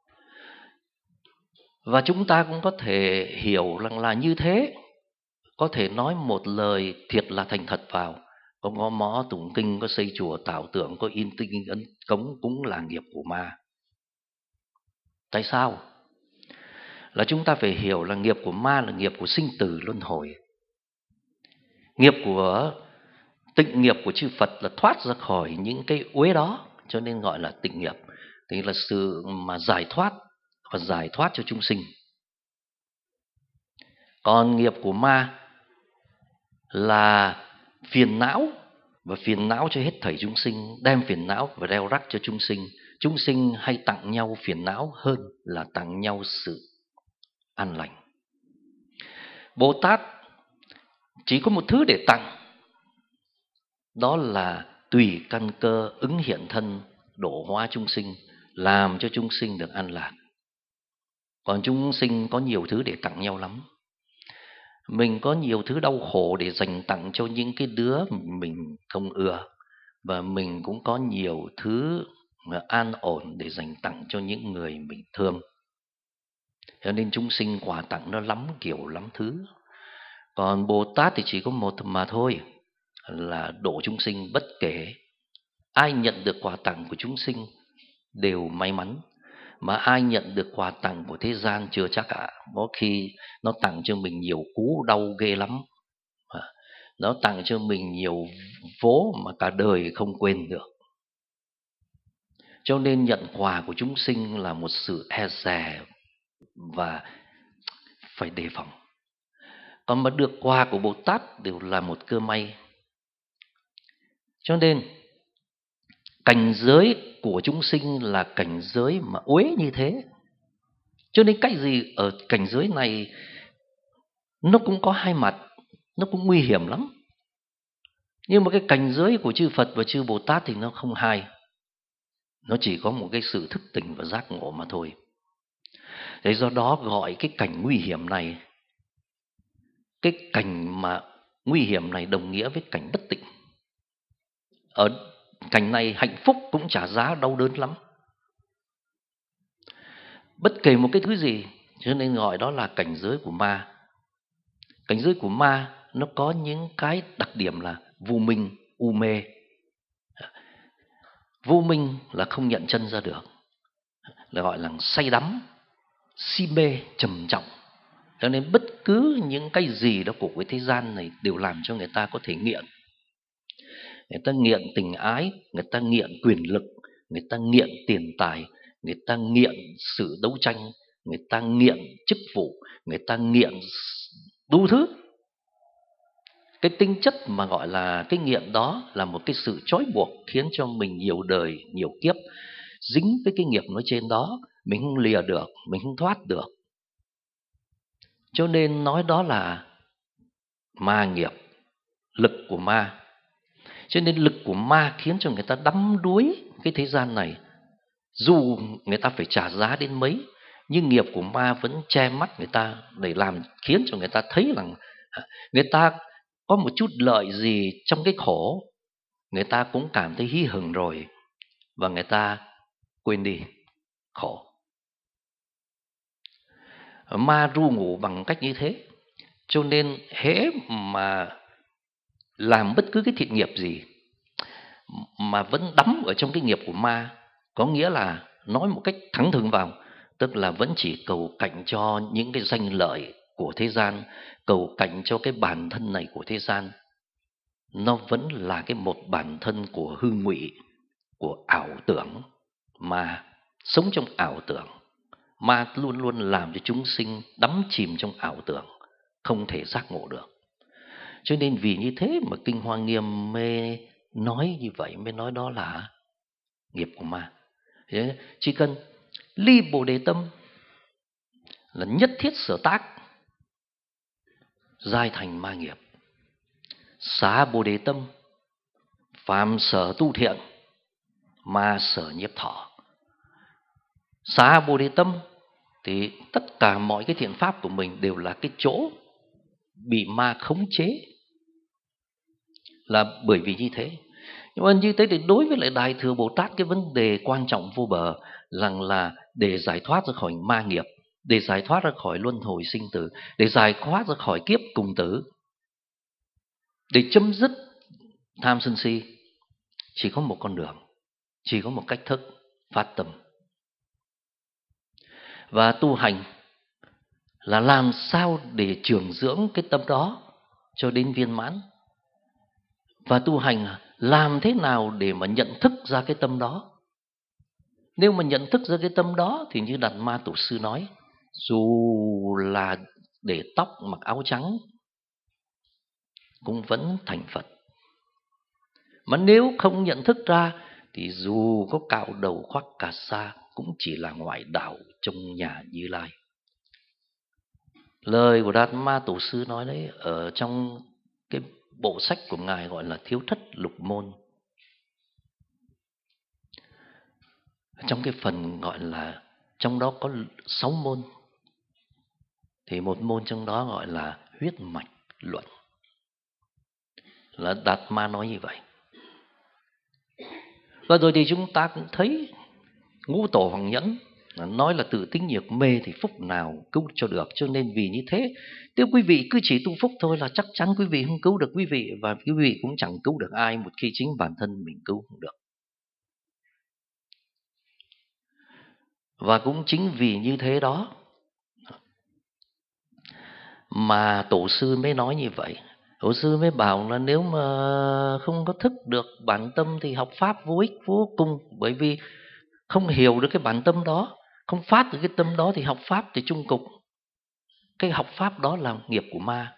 [SPEAKER 1] Và chúng ta cũng có thể hiểu rằng là như thế. Có thể nói một lời thiệt là thành thật vào, có ngó mó tụng kinh, có xây chùa tạo tượng, có in tinh ấn cống cũng là nghiệp của ma. Tại sao? Là chúng ta phải hiểu là nghiệp của ma là nghiệp của sinh tử luân hồi. Nghiệp của tịnh nghiệp của chư Phật là thoát ra khỏi những cái uế đó, cho nên gọi là tịnh nghiệp. Thì là sự mà giải thoát và giải thoát cho chúng sinh. Còn nghiệp của ma là phiền não, và phiền não cho hết thảy chúng sinh, đem phiền não và đeo rắc cho chúng sinh. Chúng sinh hay tặng nhau phiền não hơn là tặng nhau sự an lành. Bồ Tát chỉ có một thứ để tặng, đó là tùy căn cơ ứng hiện thân, độ hóa chúng sinh, làm cho chúng sinh được an lạc. Còn chúng sinh có nhiều thứ để tặng nhau lắm. Mình có nhiều thứ đau khổ để dành tặng cho những cái đứa mình không ưa, và mình cũng có nhiều thứ an ổn để dành tặng cho những người mình thương. Cho nên chúng sinh quà tặng nó lắm kiểu lắm thứ. Còn Bồ Tát thì chỉ có một mà thôi, là độ chúng sinh bất kể. Ai nhận được quà tặng của chúng sinh đều may mắn, mà ai nhận được quà tặng của thế gian chưa chắc ạ. À. Có khi nó tặng cho mình nhiều cú đau ghê lắm, nó tặng cho mình nhiều vố mà cả đời không quên được. Cho nên nhận quà của chúng sinh là một sự e dè và phải đề phòng. Còn mà được quà của Bồ Tát đều là một cơ may. Cho nên cảnh giới của chúng sinh là cảnh giới mà uế như thế. Cho nên cái gì ở cảnh giới này nó cũng có hai mặt, nó cũng nguy hiểm lắm. Nhưng mà cái cảnh giới của chư Phật và chư Bồ Tát thì nó không hai. Nó chỉ có một cái sự thức tỉnh và giác ngộ mà thôi. Thế do đó gọi cái cảnh nguy hiểm này, cái cảnh mà nguy hiểm này đồng nghĩa với cảnh bất tịnh. Ở cảnh này hạnh phúc cũng trả giá đau đớn lắm, bất kể một cái thứ gì. Cho nên gọi đó là cảnh giới của ma. Cảnh giới của ma nó có những cái đặc điểm là vô minh, u mê. Vô minh là không nhận chân ra được, là gọi là say đắm, si mê trầm trọng. Cho nên bất cứ những cái gì đó của cái thế gian này đều làm cho người ta có thể nghiện. Người ta nghiện tình ái, người ta nghiện quyền lực, người ta nghiện tiền tài, người ta nghiện sự đấu tranh, người ta nghiện chức vụ, người ta nghiện đủ thứ. Cái tính chất mà gọi là cái nghiện đó là một cái sự trói buộc, khiến cho mình nhiều đời, nhiều kiếp dính với cái nghiệp nói trên đó, mình không lìa được, mình không thoát được. Cho nên nói đó là ma nghiệp, lực của ma. Cho nên lực của ma khiến cho người ta đắm đuối cái thế gian này. Dù người ta phải trả giá đến mấy, nhưng nghiệp của ma vẫn che mắt người ta, để làm khiến cho người ta thấy rằng người ta có một chút lợi gì trong cái khổ, người ta cũng cảm thấy hí hửng rồi, và người ta quên đi khổ. Ma ru ngủ bằng cách như thế. Cho nên hễ mà làm bất cứ cái thiện nghiệp gì mà vẫn đắm ở trong cái nghiệp của ma, có nghĩa là nói một cách thẳng thừng vào, tức là vẫn chỉ cầu cạnh cho những cái danh lợi của thế gian, cầu cạnh cho cái bản thân này của thế gian. Nó vẫn là cái một bản thân của hư ngụy, của ảo tưởng, mà sống trong ảo tưởng. Ma luôn luôn làm cho chúng sinh đắm chìm trong ảo tưởng, không thể giác ngộ được. Cho nên vì như thế mà Kinh Hoa Nghiêm mê nói như vậy, mới nói đó là nghiệp của ma. Chỉ cần ly Bồ Đề tâm là nhất thiết sở tác, giai thành ma nghiệp. Xá Bồ Đề tâm, phàm sở tu thiện, ma sở nhiếp thọ. Xá Bồ Đề tâm thì tất cả mọi cái thiện pháp của mình đều là cái chỗ bị ma khống chế. là bởi vì như thế. Nhưng mà như thế thì đối với lại Đại Thừa Bồ Tát, cái vấn đề quan trọng vô bờ rằng là để giải thoát ra khỏi ma nghiệp, để giải thoát ra khỏi luân hồi sinh tử, để giải thoát ra khỏi kiếp cùng tử, để chấm dứt tham sân si, chỉ có một con đường, chỉ có một cách thức: phát tâm. Và tu hành là làm sao để trưởng dưỡng cái tâm đó cho đến viên mãn. Và tu hành làm thế nào để mà nhận thức ra cái tâm đó. Nếu mà nhận thức ra cái tâm đó thì như Đạt Ma Tổ sư nói, dù là để tóc mặc áo trắng cũng vẫn thành Phật. Mà nếu không nhận thức ra thì dù có cạo đầu khoác cà sa cũng chỉ là ngoại đạo trong nhà Như Lai. Lời của Đạt Ma Tổ sư nói đấy ở trong cái bộ sách của Ngài gọi là Thiếu Thất Lục Môn. Trong cái phần gọi là, trong đó có sáu môn, thì một môn trong đó gọi là huyết mạch luận. Là Đạt Ma nói như vậy. Và rồi thì chúng ta cũng thấy Ngũ Tổ Hoàng Nhẫn nói là tự tính nghiệp mê thì phúc nào cứu cho được. Cho nên vì như thế, nếu quý vị cứ chỉ tu phúc thôi là chắc chắn quý vị không cứu được quý vị, và quý vị cũng chẳng cứu được ai một khi chính bản thân mình cứu không được. Và cũng chính vì như thế đó mà Tổ sư mới nói như vậy. Tổ sư mới bảo là nếu mà không có thức được bản tâm thì học Pháp vô ích vô cùng. Bởi vì không hiểu được cái bản tâm đó, không phát được cái tâm đó thì học Pháp thì chung cục cái học Pháp đó là nghiệp của ma.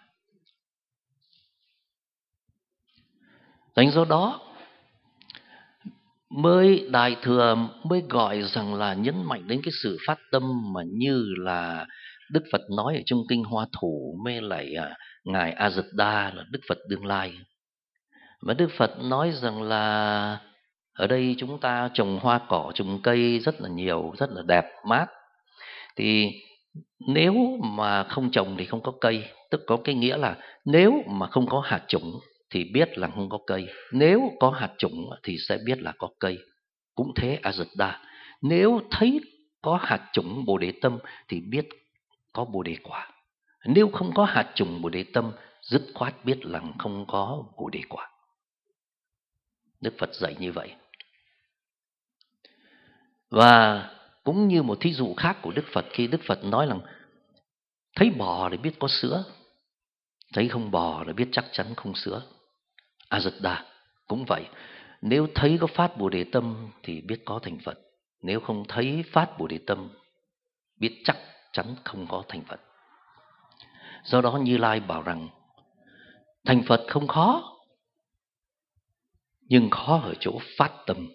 [SPEAKER 1] Thành do đó mới Đại Thừa mới gọi rằng là nhấn mạnh đến cái sự phát tâm, mà như là Đức Phật nói ở trong kinh Hoa Thủ với lại à, ngài A Dật Đa là Đức Phật Đương Lai. Và Đức Phật nói rằng là ở đây chúng ta trồng hoa cỏ, trồng cây rất là nhiều, rất là đẹp, mát. Thì nếu mà không trồng thì không có cây, tức có cái nghĩa là nếu mà không có hạt chủng thì biết là không có cây, nếu có hạt chủng thì sẽ biết là có cây. Cũng thế A Dật Đa, nếu thấy có hạt chủng Bồ Đề Tâm thì biết có Bồ Đề Quả, nếu không có hạt chủng Bồ Đề Tâm dứt khoát biết là không có Bồ Đề Quả. Đức Phật dạy như vậy. Và cũng như một thí dụ khác của Đức Phật, khi Đức Phật nói rằng thấy bò để biết có sữa, thấy không bò để biết chắc chắn không sữa. A Dật Đà cũng vậy, nếu thấy có phát Bồ Đề Tâm thì biết có thành Phật, nếu không thấy phát Bồ Đề Tâm biết chắc chắn không có thành Phật. Do đó Như Lai bảo rằng thành Phật không khó, nhưng khó ở chỗ phát tâm.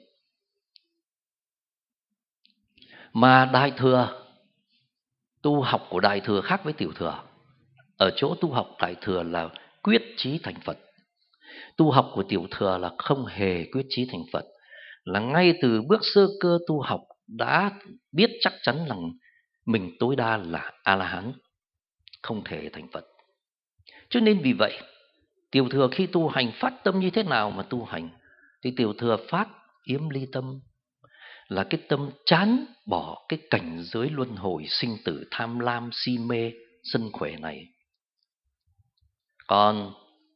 [SPEAKER 1] Mà Đại Thừa, tu học của Đại Thừa khác với Tiểu Thừa. Ở chỗ tu học Đại Thừa là quyết chí thành Phật. Tu học của Tiểu Thừa là không hề quyết chí thành Phật, là ngay từ bước sơ cơ tu học đã biết chắc chắn rằng mình tối đa là A-la-hán, không thể thành Phật. Cho nên vì vậy, Tiểu Thừa khi tu hành phát tâm như thế nào mà tu hành? Thì Tiểu Thừa phát yếm ly tâm, là cái tâm chán bỏ cái cảnh giới luân hồi sinh tử, tham lam si mê sân khỏe này. Còn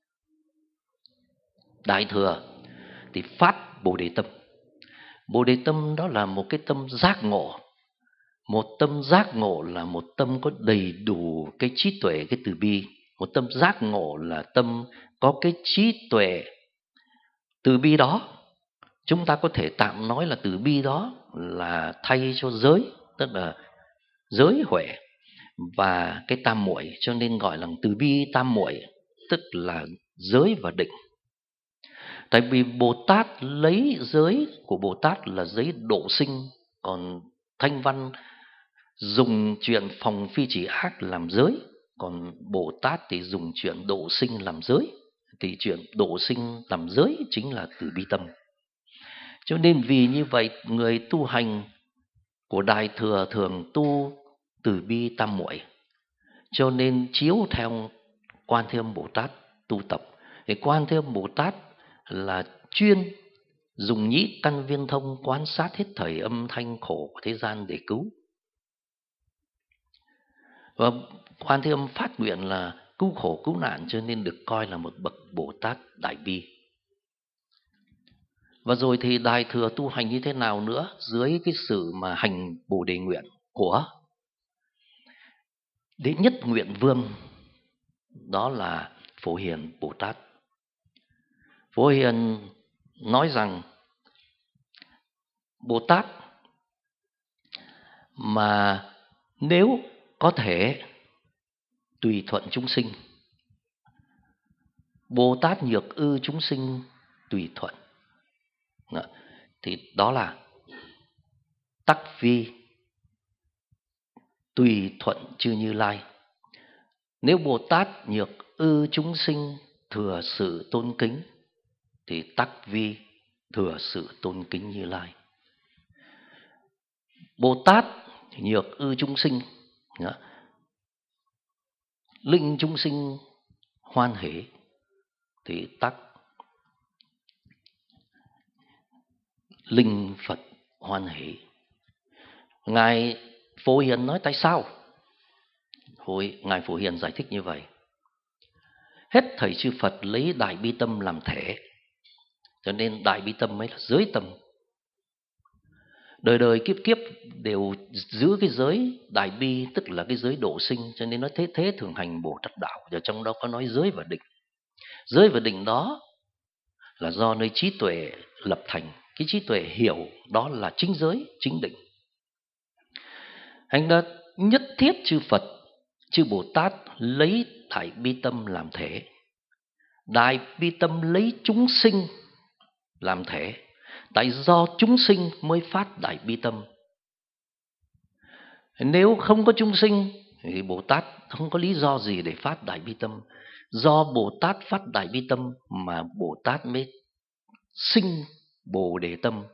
[SPEAKER 1] Đại Thừa thì phát Bồ Đề Tâm. Bồ Đề Tâm đó là một cái tâm giác ngộ. Một tâm giác ngộ là một tâm có đầy đủ cái trí tuệ, cái từ bi. Một tâm giác ngộ là tâm có cái trí tuệ từ bi đó. Chúng ta có thể tạm nói là từ bi đó là thay cho giới, tức là giới huệ và cái tam muội, cho nên gọi là từ bi tam muội, tức là giới và định. Tại vì Bồ Tát lấy giới của Bồ Tát là giới độ sinh, còn Thanh Văn dùng chuyện phòng phi chỉ ác làm giới, còn Bồ Tát thì dùng chuyện độ sinh làm giới. Thì chuyện độ sinh làm giới chính là từ bi tâm. Cho nên vì như vậy, người tu hành của Đại Thừa thường tu từ bi tam muội, cho nên chiếu theo Quan Thế Âm Bồ Tát tu tập. Thì Quan Thế Âm Bồ Tát là chuyên dùng nhĩ căn viên thông quan sát hết thảy âm thanh khổ của thế gian để cứu. Và Quan Thế Âm phát nguyện là cứu khổ cứu nạn, cho nên được coi là một bậc Bồ Tát đại bi. Và rồi thì Đại Thừa tu hành như thế nào nữa dưới cái sự mà hành Bồ Đề nguyện của Đệ Nhất Nguyện Vương, đó là Phổ Hiền Bồ Tát. Phổ Hiền nói rằng Bồ Tát mà nếu có thể tùy thuận chúng sinh, Bồ Tát nhược ư chúng sinh tùy thuận, thì đó là tắc vi tùy thuận chư Như Lai. Nếu Bồ Tát nhược ư chúng sinh thừa sự tôn kính, thì tắc vi thừa sự tôn kính Như Lai. Bồ Tát nhược ư chúng sinh, linh chúng sinh hoan hỷ, thì tắc linh Phật hoan hỷ. Ngài Phổ Hiền nói tại sao? Hồi Ngài Phổ Hiền giải thích như vậy: hết thảy chư Phật lấy đại bi tâm làm thể, cho nên đại bi tâm mới là giới tâm. Đời đời kiếp kiếp đều giữ cái giới đại bi, tức là cái giới độ sinh, cho nên nó thế thế thường hành Bồ Tát đạo. Và trong đó có nói giới và định. Giới và định đó là do nơi trí tuệ lập thành. Cái trí tuệ hiểu đó là chính giới, chính định. Hành đã nhất thiết chư Phật, chư Bồ Tát lấy đại bi tâm làm thể. Đại bi tâm lấy chúng sinh làm thể. Tại do chúng sinh mới phát đại bi tâm. Nếu không có chúng sinh thì Bồ Tát không có lý do gì để phát đại bi tâm. Do Bồ Tát phát đại bi tâm mà Bồ Tát mới sinh Bồ Đề tâm.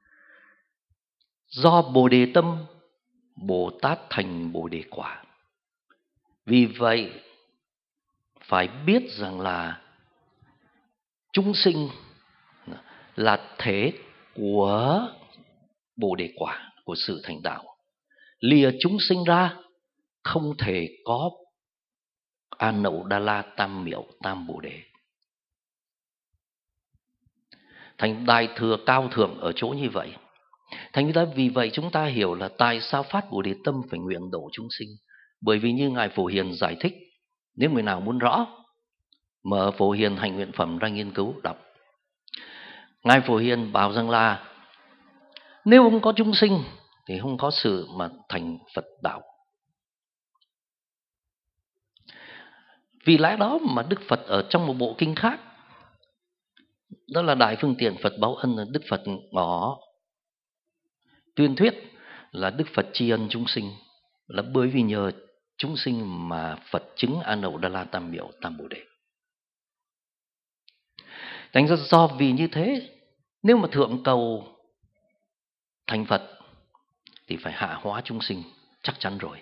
[SPEAKER 1] Do Bồ Đề tâm, Bồ Tát thành Bồ Đề quả. Vì vậy phải biết rằng là chúng sinh là thể của Bồ Đề quả, của sự thành đạo. Lìa chúng sinh ra không thể có A Nậu Đa La Tam Miệu Tam Bồ Đề. Thành Đại Thừa cao thượng ở chỗ như vậy. Thành ra vì vậy chúng ta hiểu là tại sao phát Bồ Đề tâm phải nguyện độ chúng sinh. Bởi vì như Ngài Phổ Hiền giải thích, nếu người nào muốn rõ, mở Phổ Hiền hành nguyện phẩm ra nghiên cứu đọc. Ngài Phổ Hiền bảo rằng là nếu không có chúng sinh thì không có sự mà thành Phật đạo. Vì lẽ đó mà Đức Phật ở trong một bộ kinh khác, đó là Đại Phương Tiện Phật Báo Ân, Đức Phật ngỏ tuyên thuyết là Đức Phật tri ân chúng sinh, là bởi vì nhờ chúng sinh mà Phật chứng A Nậu Đa La Tam Miệu Tam Bồ Đề. Thành ra do vì như thế, nếu mà thượng cầu thành Phật thì phải hạ hóa chúng sinh, chắc chắn rồi.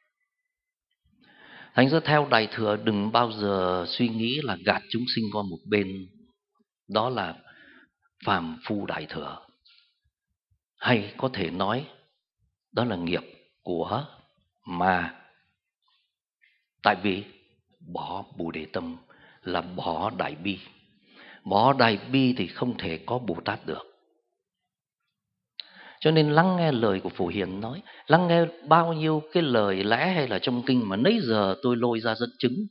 [SPEAKER 1] Thành ra theo Đại Thừa đừng bao giờ suy nghĩ là gạt chúng sinh qua một bên, đó là phàm phu Đại Thừa. Hay có thể nói đó là nghiệp của ma. Tại vì bỏ Bồ Đề tâm là bỏ đại bi. Bỏ đại bi thì không thể có Bồ Tát được. Cho nên lắng nghe lời của Phổ Hiền nói, lắng nghe bao nhiêu cái lời lẽ hay là trong kinh mà nãy giờ tôi lôi ra dẫn chứng,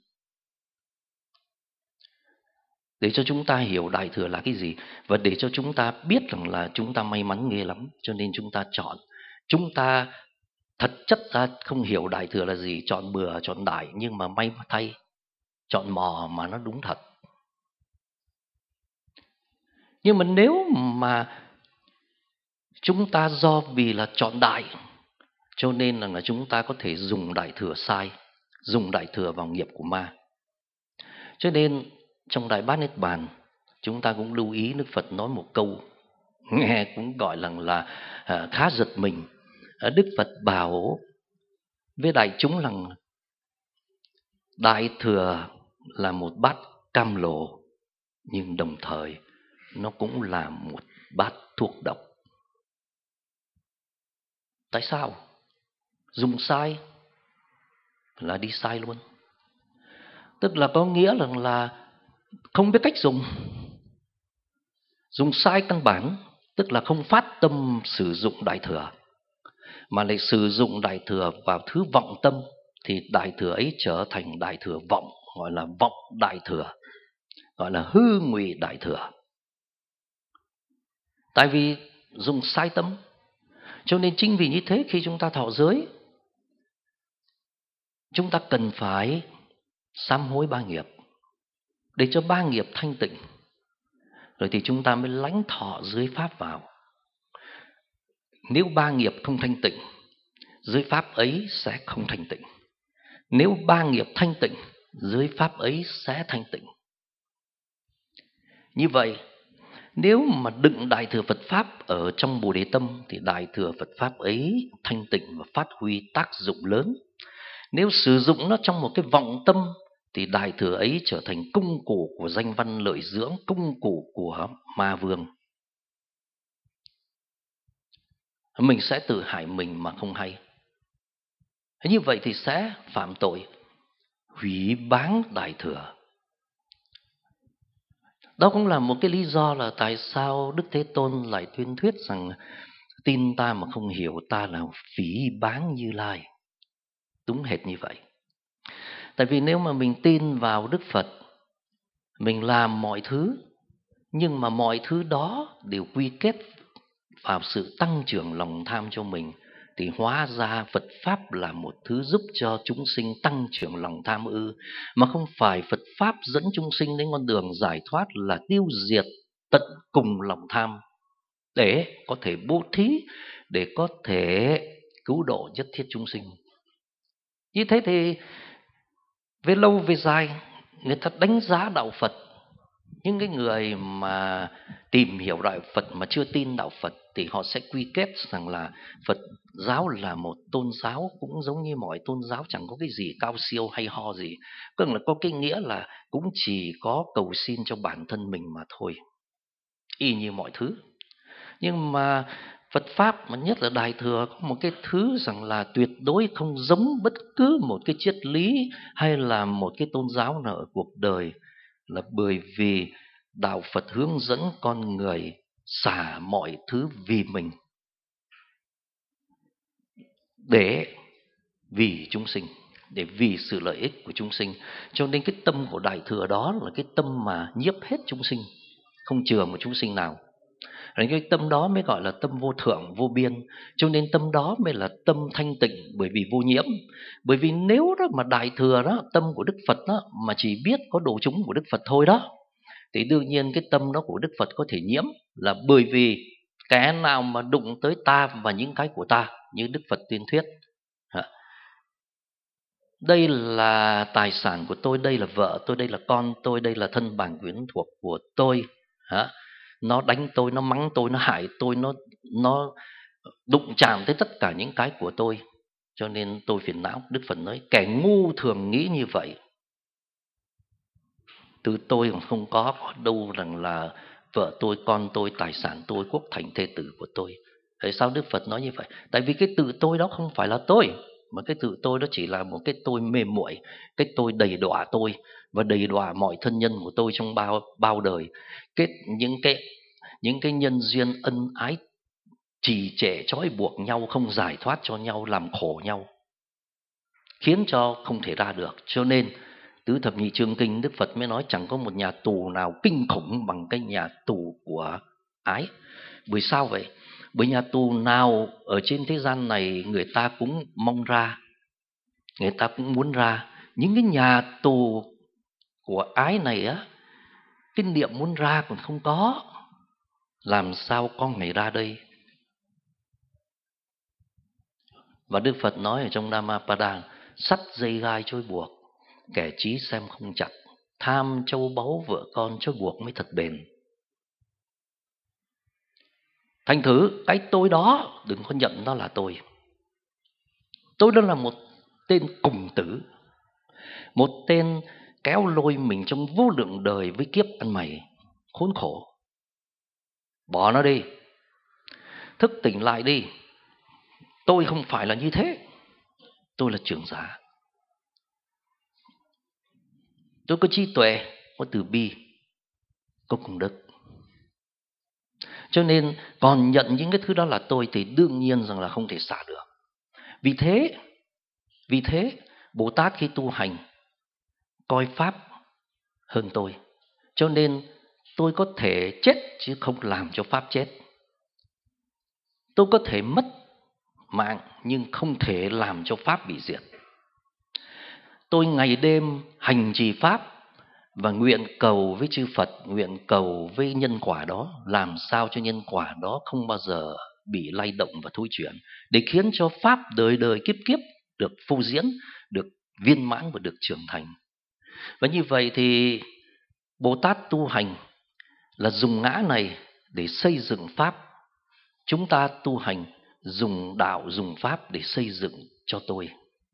[SPEAKER 1] để cho chúng ta hiểu Đại Thừa là cái gì, và để cho chúng ta biết rằng là chúng ta may mắn ghê lắm, cho nên chúng ta chọn. Chúng ta thật chất ra không hiểu Đại Thừa là gì, chọn bừa, chọn đại, nhưng mà may thay, chọn mò mà nó đúng thật. Nhưng mà nếu mà chúng ta do vì là chọn đại, cho nên là chúng ta có thể dùng Đại Thừa sai, dùng Đại Thừa vào nghiệp của ma. Cho nên trong Đại Bát Niết Bàn, chúng ta cũng lưu ý Đức Phật nói một câu nghe cũng gọi là, là à, khá giật mình. À, Đức Phật bảo với đại chúng rằng Đại Thừa là một bát cam lồ, nhưng đồng thời nó cũng là một bát thuốc độc. Tại sao? Dùng sai là đi sai luôn. Tức là có nghĩa rằng là không biết cách dùng. Dùng sai căn bản, tức là không phát tâm sử dụng đại thừa, mà lại sử dụng đại thừa vào thứ vọng tâm, thì đại thừa ấy trở thành đại thừa vọng, gọi là vọng đại thừa, gọi là hư ngụy đại thừa. Tại vì dùng sai tâm. Cho nên chính vì như thế, khi chúng ta thọ giới, chúng ta cần phải sám hối ba nghiệp để cho ba nghiệp thanh tịnh, rồi thì chúng ta mới lãnh thọ giới pháp vào. Nếu ba nghiệp không thanh tịnh, giới pháp ấy sẽ không thanh tịnh. Nếu ba nghiệp thanh tịnh, giới pháp ấy sẽ thanh tịnh. Như vậy, nếu mà đựng đại thừa Phật Pháp ở trong Bồ Đề Tâm, thì đại thừa Phật Pháp ấy thanh tịnh và phát huy tác dụng lớn. Nếu sử dụng nó trong một cái vọng tâm, thì đại thừa ấy trở thành công cụ của danh văn lợi dưỡng, công cụ của ma vương. Mình sẽ tự hại mình mà không hay. Như vậy thì sẽ phạm tội hủy báng đại thừa. Đó cũng là một cái lý do là tại sao Đức Thế Tôn lại tuyên thuyết rằng tin ta mà không hiểu ta là phỉ báng Như Lai. Đúng hệt như vậy. Tại vì nếu mà mình tin vào Đức Phật, mình làm mọi thứ, nhưng mà mọi thứ đó đều quy kết vào sự tăng trưởng lòng tham cho mình, thì hóa ra Phật Pháp là một thứ giúp cho chúng sinh tăng trưởng lòng tham ư, mà không phải Phật Pháp dẫn chúng sinh đến con đường giải thoát là tiêu diệt tận cùng lòng tham, để có thể bố thí, để có thể cứu độ nhất thiết chúng sinh. Như thế thì về lâu về dài, người ta đánh giá đạo Phật. Những cái người mà tìm hiểu đạo Phật mà chưa tin đạo Phật, thì họ sẽ quy kết rằng là Phật giáo là một tôn giáo cũng giống như mọi tôn giáo, chẳng có cái gì cao siêu hay ho gì. Tức là có cái nghĩa là cũng chỉ có cầu xin cho bản thân mình mà thôi, y như mọi thứ. Nhưng mà Phật Pháp, mà nhất là Đại Thừa, có một cái thứ rằng là tuyệt đối không giống bất cứ một cái triết lý hay là một cái tôn giáo nào ở cuộc đời, là bởi vì đạo Phật hướng dẫn con người xả mọi thứ vì mình, để vì chúng sinh, để vì sự lợi ích của chúng sinh. Cho nên cái tâm của Đại Thừa đó là cái tâm mà nhiếp hết chúng sinh, không chừa một chúng sinh nào. Cái tâm đó mới gọi là tâm vô thượng vô biên. Cho nên tâm đó mới là tâm thanh tịnh, bởi vì vô nhiễm. Bởi vì nếu đó mà Đại Thừa đó, tâm của Đức Phật đó, mà chỉ biết có độ chúng của Đức Phật thôi đó, thì đương nhiên cái tâm đó của Đức Phật có thể nhiễm, là bởi vì cái nào mà đụng tới ta và những cái của ta, như Đức Phật tuyên thuyết, đây là tài sản của tôi, đây là vợ tôi, đây là con tôi, đây là thân bằng quyến thuộc của tôi, nó đánh tôi, nó mắng tôi, nó hại tôi, nó nó đụng chạm tới tất cả những cái của tôi, cho nên tôi phiền não. Đức Phật nói kẻ ngu thường nghĩ như vậy. Từ tôi còn không có, có đâu rằng là vợ tôi, con tôi, tài sản tôi, quốc thành thê tử của tôi. Tại sao Đức Phật nói như vậy? Tại vì cái tự tôi đó không phải là tôi, mà cái tự tôi đó chỉ là một cái tôi mê muội, cái tôi đầy đọa tôi và đầy đọa mọi thân nhân của tôi trong bao bao đời. Kết những cái những cái nhân duyên ân ái trì trệ trói buộc nhau, không giải thoát cho nhau, làm khổ nhau, khiến cho không thể ra được. Cho nên Tứ Thập Nhị Chương Kinh Đức Phật mới nói chẳng có một nhà tù nào kinh khủng bằng cái nhà tù của ái. Bởi sao vậy? Bởi nhà tù nào ở trên thế gian này người ta cũng mong ra, người ta cũng muốn ra. Những cái nhà tù của ái này á, cái niệm muốn ra còn không có, làm sao con ngày ra đây? Và Đức Phật nói ở trong Dhammapada, sắt dây gai trôi buộc, kẻ trí xem không chặt, tham châu báu vợ con trôi buộc mới thật bền. Thành thử cái tôi đó đừng có nhận nó là tôi. Tôi đó là một tên cùng tử, một tên kéo lôi mình trong vô lượng đời với kiếp ăn mày khốn khổ. Bỏ nó đi. Thức tỉnh lại đi. Tôi không phải là như thế. Tôi là trưởng giả. Tôi có trí tuệ, có từ bi, có công đức. Cho nên còn nhận những cái thứ đó là tôi thì đương nhiên rằng là không thể xả được. Vì thế, vì thế Bồ Tát khi tu hành coi Pháp hơn tôi. Cho nên tôi có thể chết chứ không làm cho Pháp chết. Tôi có thể mất mạng nhưng không thể làm cho Pháp bị diệt. Tôi ngày đêm hành trì Pháp và nguyện cầu với chư Phật, nguyện cầu với nhân quả đó, làm sao cho nhân quả đó không bao giờ bị lay động và thối chuyển, để khiến cho Pháp đời đời kiếp kiếp được phô diễn, được viên mãn và được trưởng thành. Và như vậy thì Bồ Tát tu hành là dùng ngã này để xây dựng Pháp. Chúng ta tu hành dùng đạo, dùng Pháp để xây dựng cho tôi.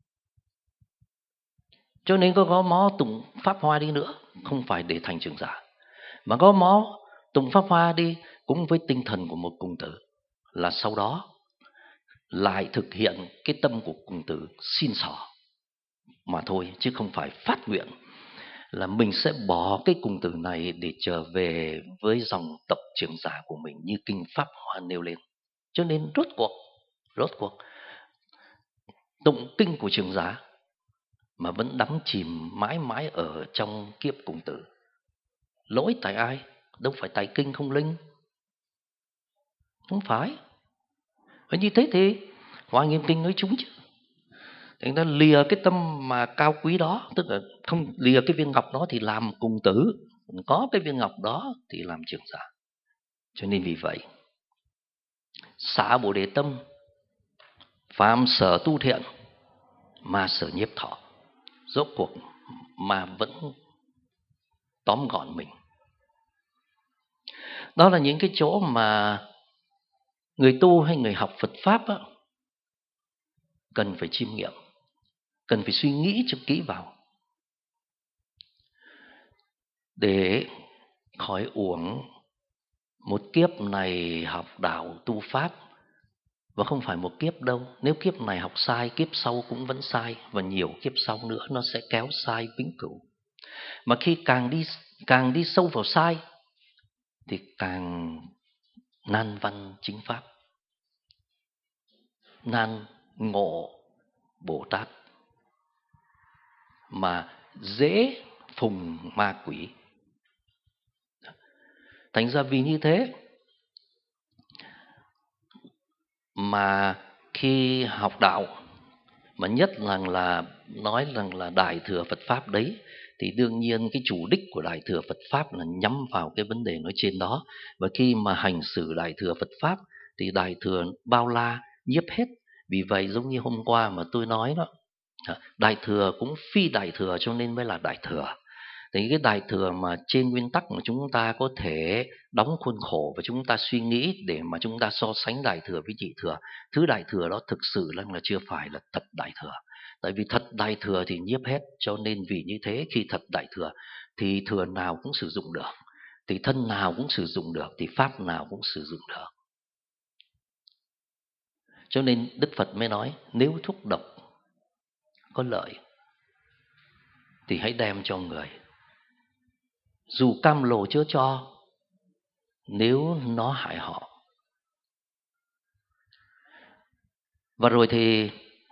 [SPEAKER 1] Cho nên có có mó tụng Pháp Hoa đi nữa, không phải để thành trưởng giả, mà có mó tụng Pháp Hoa đi cũng với tinh thần của một cung tử, là sau đó lại thực hiện cái tâm của cung tử xin xỏ mà thôi, chứ không phải phát nguyện là mình sẽ bỏ cái cung tử này để trở về với dòng tộc trưởng giả của mình như kinh Pháp Hoa nêu lên. Cho nên rốt cuộc, rốt cuộc tụng kinh của trưởng giả mà vẫn đắm chìm mãi mãi ở trong kiếp cung tử. Lỗi tại ai? Đâu phải tại kinh không linh. Không phải. Và như thế thì Hoa Nghiêm Kinh nói chúng chứ. Thành ra lìa cái tâm mà cao quý đó, tức là không lìa cái viên ngọc đó thì làm cung tử, có cái viên ngọc đó thì làm trưởng giả. Cho nên vì vậy, xả Bồ Đề tâm, phàm sở tu thiện, mà sở nhiếp thọ. Rốt cuộc mà vẫn tóm gọn mình. Đó là những cái chỗ mà người tu hay người học Phật Pháp á, cần phải chiêm nghiệm, cần phải suy nghĩ cho kỹ vào, để khỏi uổng một kiếp này học đạo tu Pháp. Và không phải một kiếp đâu. Nếu kiếp này học sai, kiếp sau cũng vẫn sai, và nhiều kiếp sau nữa nó sẽ kéo sai vĩnh cửu. Mà khi càng đi càng đi sâu vào sai thì càng nan văn chính Pháp, nan ngộ Bồ Tát, mà dễ phùng ma quỷ. Thành ra vì như thế mà khi học đạo, mà nhất là, là nói rằng là Đại Thừa Phật Pháp đấy, thì đương nhiên cái chủ đích của Đại Thừa Phật Pháp là nhắm vào cái vấn đề nói trên đó. Và khi mà hành xử Đại Thừa Phật Pháp thì Đại Thừa bao la nhiếp hết. Vì vậy giống như hôm qua mà tôi nói đó, Đại Thừa cũng phi Đại Thừa cho nên mới là Đại Thừa. Thì cái Đại Thừa mà trên nguyên tắc mà chúng ta có thể đóng khuôn khổ và chúng ta suy nghĩ để mà chúng ta so sánh Đại Thừa với Nhị Thừa, thứ Đại Thừa đó thực sự là chưa phải là thật Đại Thừa. Tại vì thật Đại Thừa thì nhiếp hết, cho nên vì như thế khi thật Đại Thừa thì thừa nào cũng sử dụng được, thì thân nào cũng sử dụng được, thì Pháp nào cũng sử dụng được. Cho nên Đức Phật mới nói, nếu thuốc độc có lợi thì hãy đem cho người, dù cam lồ chữa cho, nếu nó hại họ. Và rồi thì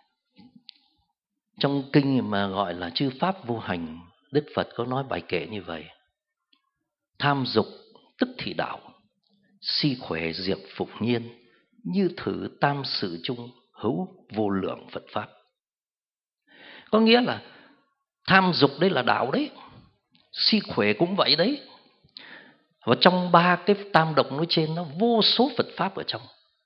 [SPEAKER 1] trong kinh mà gọi là chư Pháp vô hành, Đức Phật có nói bài kệ như vậy: tham dục tức thị đạo, si khỏe diệt phục nhiên, như thử tam sự chung, hữu vô lượng Phật Pháp. Có nghĩa là tham dục đấy là đạo đấy, si khỏe cũng vậy đấy. Và trong ba cái tam độc nói trên nó vô số Phật Pháp ở trong.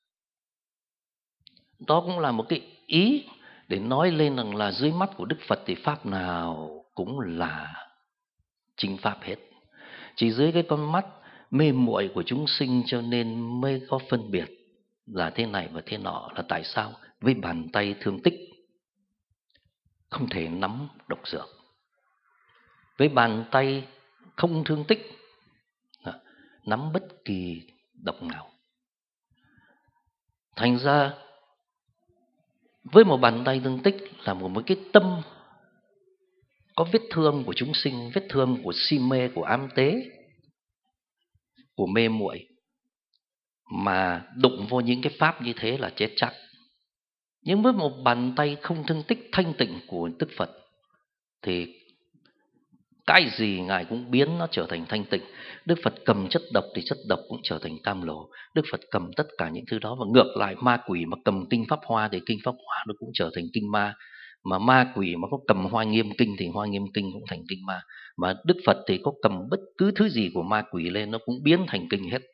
[SPEAKER 1] Đó cũng là một cái ý để nói lên rằng là dưới mắt của Đức Phật thì Pháp nào cũng là chính Pháp hết. Chỉ dưới cái con mắt mê muội của chúng sinh cho nên mới có phân biệt là thế này và thế nọ. Là tại sao? Với bàn tay thương tích không thể nắm độc dược, với bàn tay không thương tích nắm bất kỳ độc nào. Thành ra với một bàn tay thương tích là một, một cái tâm có vết thương của chúng sinh, vết thương của si mê, của ám tế, của mê muội, mà đụng vô những cái pháp như thế là chết chắc. Nhưng với một bàn tay không thương tích thanh tịnh của Đức Phật thì cái gì Ngài cũng biến nó trở thành thanh tịnh. Đức Phật cầm chất độc thì chất độc cũng trở thành cam lồ. Đức Phật cầm tất cả những thứ đó, và ngược lại ma quỷ mà cầm kinh Pháp Hoa thì kinh Pháp Hoa nó cũng trở thành kinh ma. Mà ma quỷ mà có cầm Hoa Nghiêm Kinh thì Hoa Nghiêm Kinh cũng thành kinh ma. Mà Đức Phật thì có cầm bất cứ thứ gì của ma quỷ lên nó cũng biến thành kinh hết.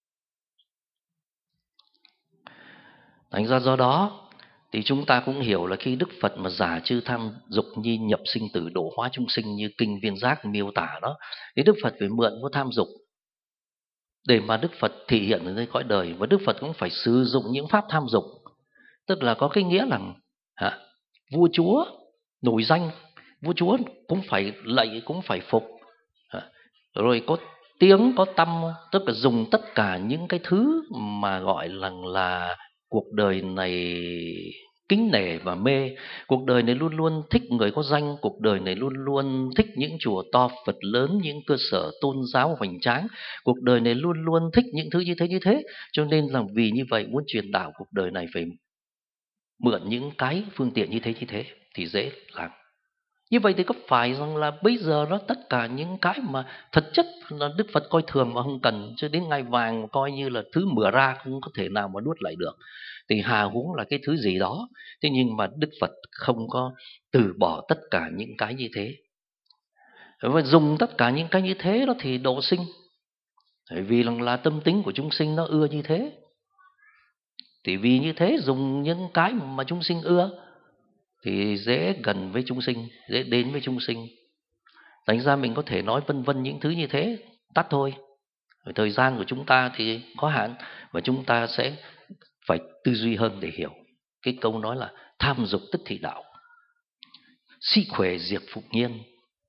[SPEAKER 1] Thành ra do đó thì chúng ta cũng hiểu là khi Đức Phật mà giả chư tham dục nhi nhập sinh tử độ hóa chúng sinh như kinh Viên Giác miêu tả đó, thì Đức Phật phải mượn vô tham dục để mà Đức Phật thể hiện ở nơi cõi đời. Và Đức Phật cũng phải sử dụng những pháp tham dục, tức là có cái nghĩa là hả, vua chúa nổi danh, vua chúa cũng phải lạy, cũng phải phục, hả, rồi có tiếng có tăm, tức là dùng tất cả những cái thứ mà gọi là là cuộc đời này kính nể và mê. Cuộc đời này luôn luôn thích người có danh, cuộc đời này luôn luôn thích những chùa to Phật lớn, những cơ sở tôn giáo hoành tráng. Cuộc đời này luôn luôn thích những thứ như thế như thế. Cho nên là vì như vậy muốn truyền đạo cuộc đời này phải mượn những cái phương tiện như thế như thế thì dễ làm. Như vậy thì có phải rằng là bây giờ đó tất cả những cái mà thật chất là Đức Phật coi thường mà không cần, cho đến ngai vàng coi như là thứ mửa ra không có thể nào mà nuốt lại được, thì hà huống là cái thứ gì đó. Thế nhưng mà Đức Phật không có từ bỏ tất cả những cái như thế, và dùng tất cả những cái như thế đó thì độ sinh. Bởi vì là, là tâm tính của chúng sinh nó ưa như thế, thì vì như thế dùng những cái mà chúng sinh ưa thì dễ gần với chúng sinh, dễ đến với chúng sinh. Thành ra mình có thể nói vân vân những thứ như thế tắt thôi. Thời gian của chúng ta thì có hạn, và chúng ta sẽ phải tư duy hơn để hiểu cái câu nói là tham dục tức thị đạo, si khỏe diệt phục nhiên,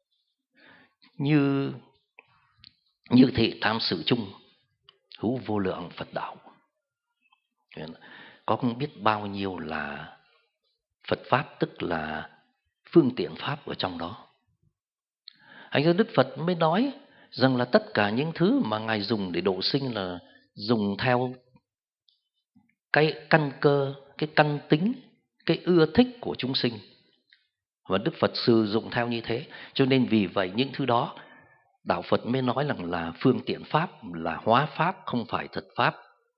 [SPEAKER 1] như như thị tam sự chung, hữu vô lượng Phật đạo. Có không biết bao nhiêu là Phật pháp, tức là phương tiện pháp ở trong đó. Anh ra Đức Phật mới nói rằng là tất cả những thứ mà Ngài dùng để độ sinh là dùng theo cái căn cơ, cái căn tính, cái ưa thích của chúng sinh, và Đức Phật sử dụng theo như thế. Cho nên vì vậy những thứ đó đạo Phật mới nói rằng là phương tiện pháp, là hóa pháp, không phải thật pháp.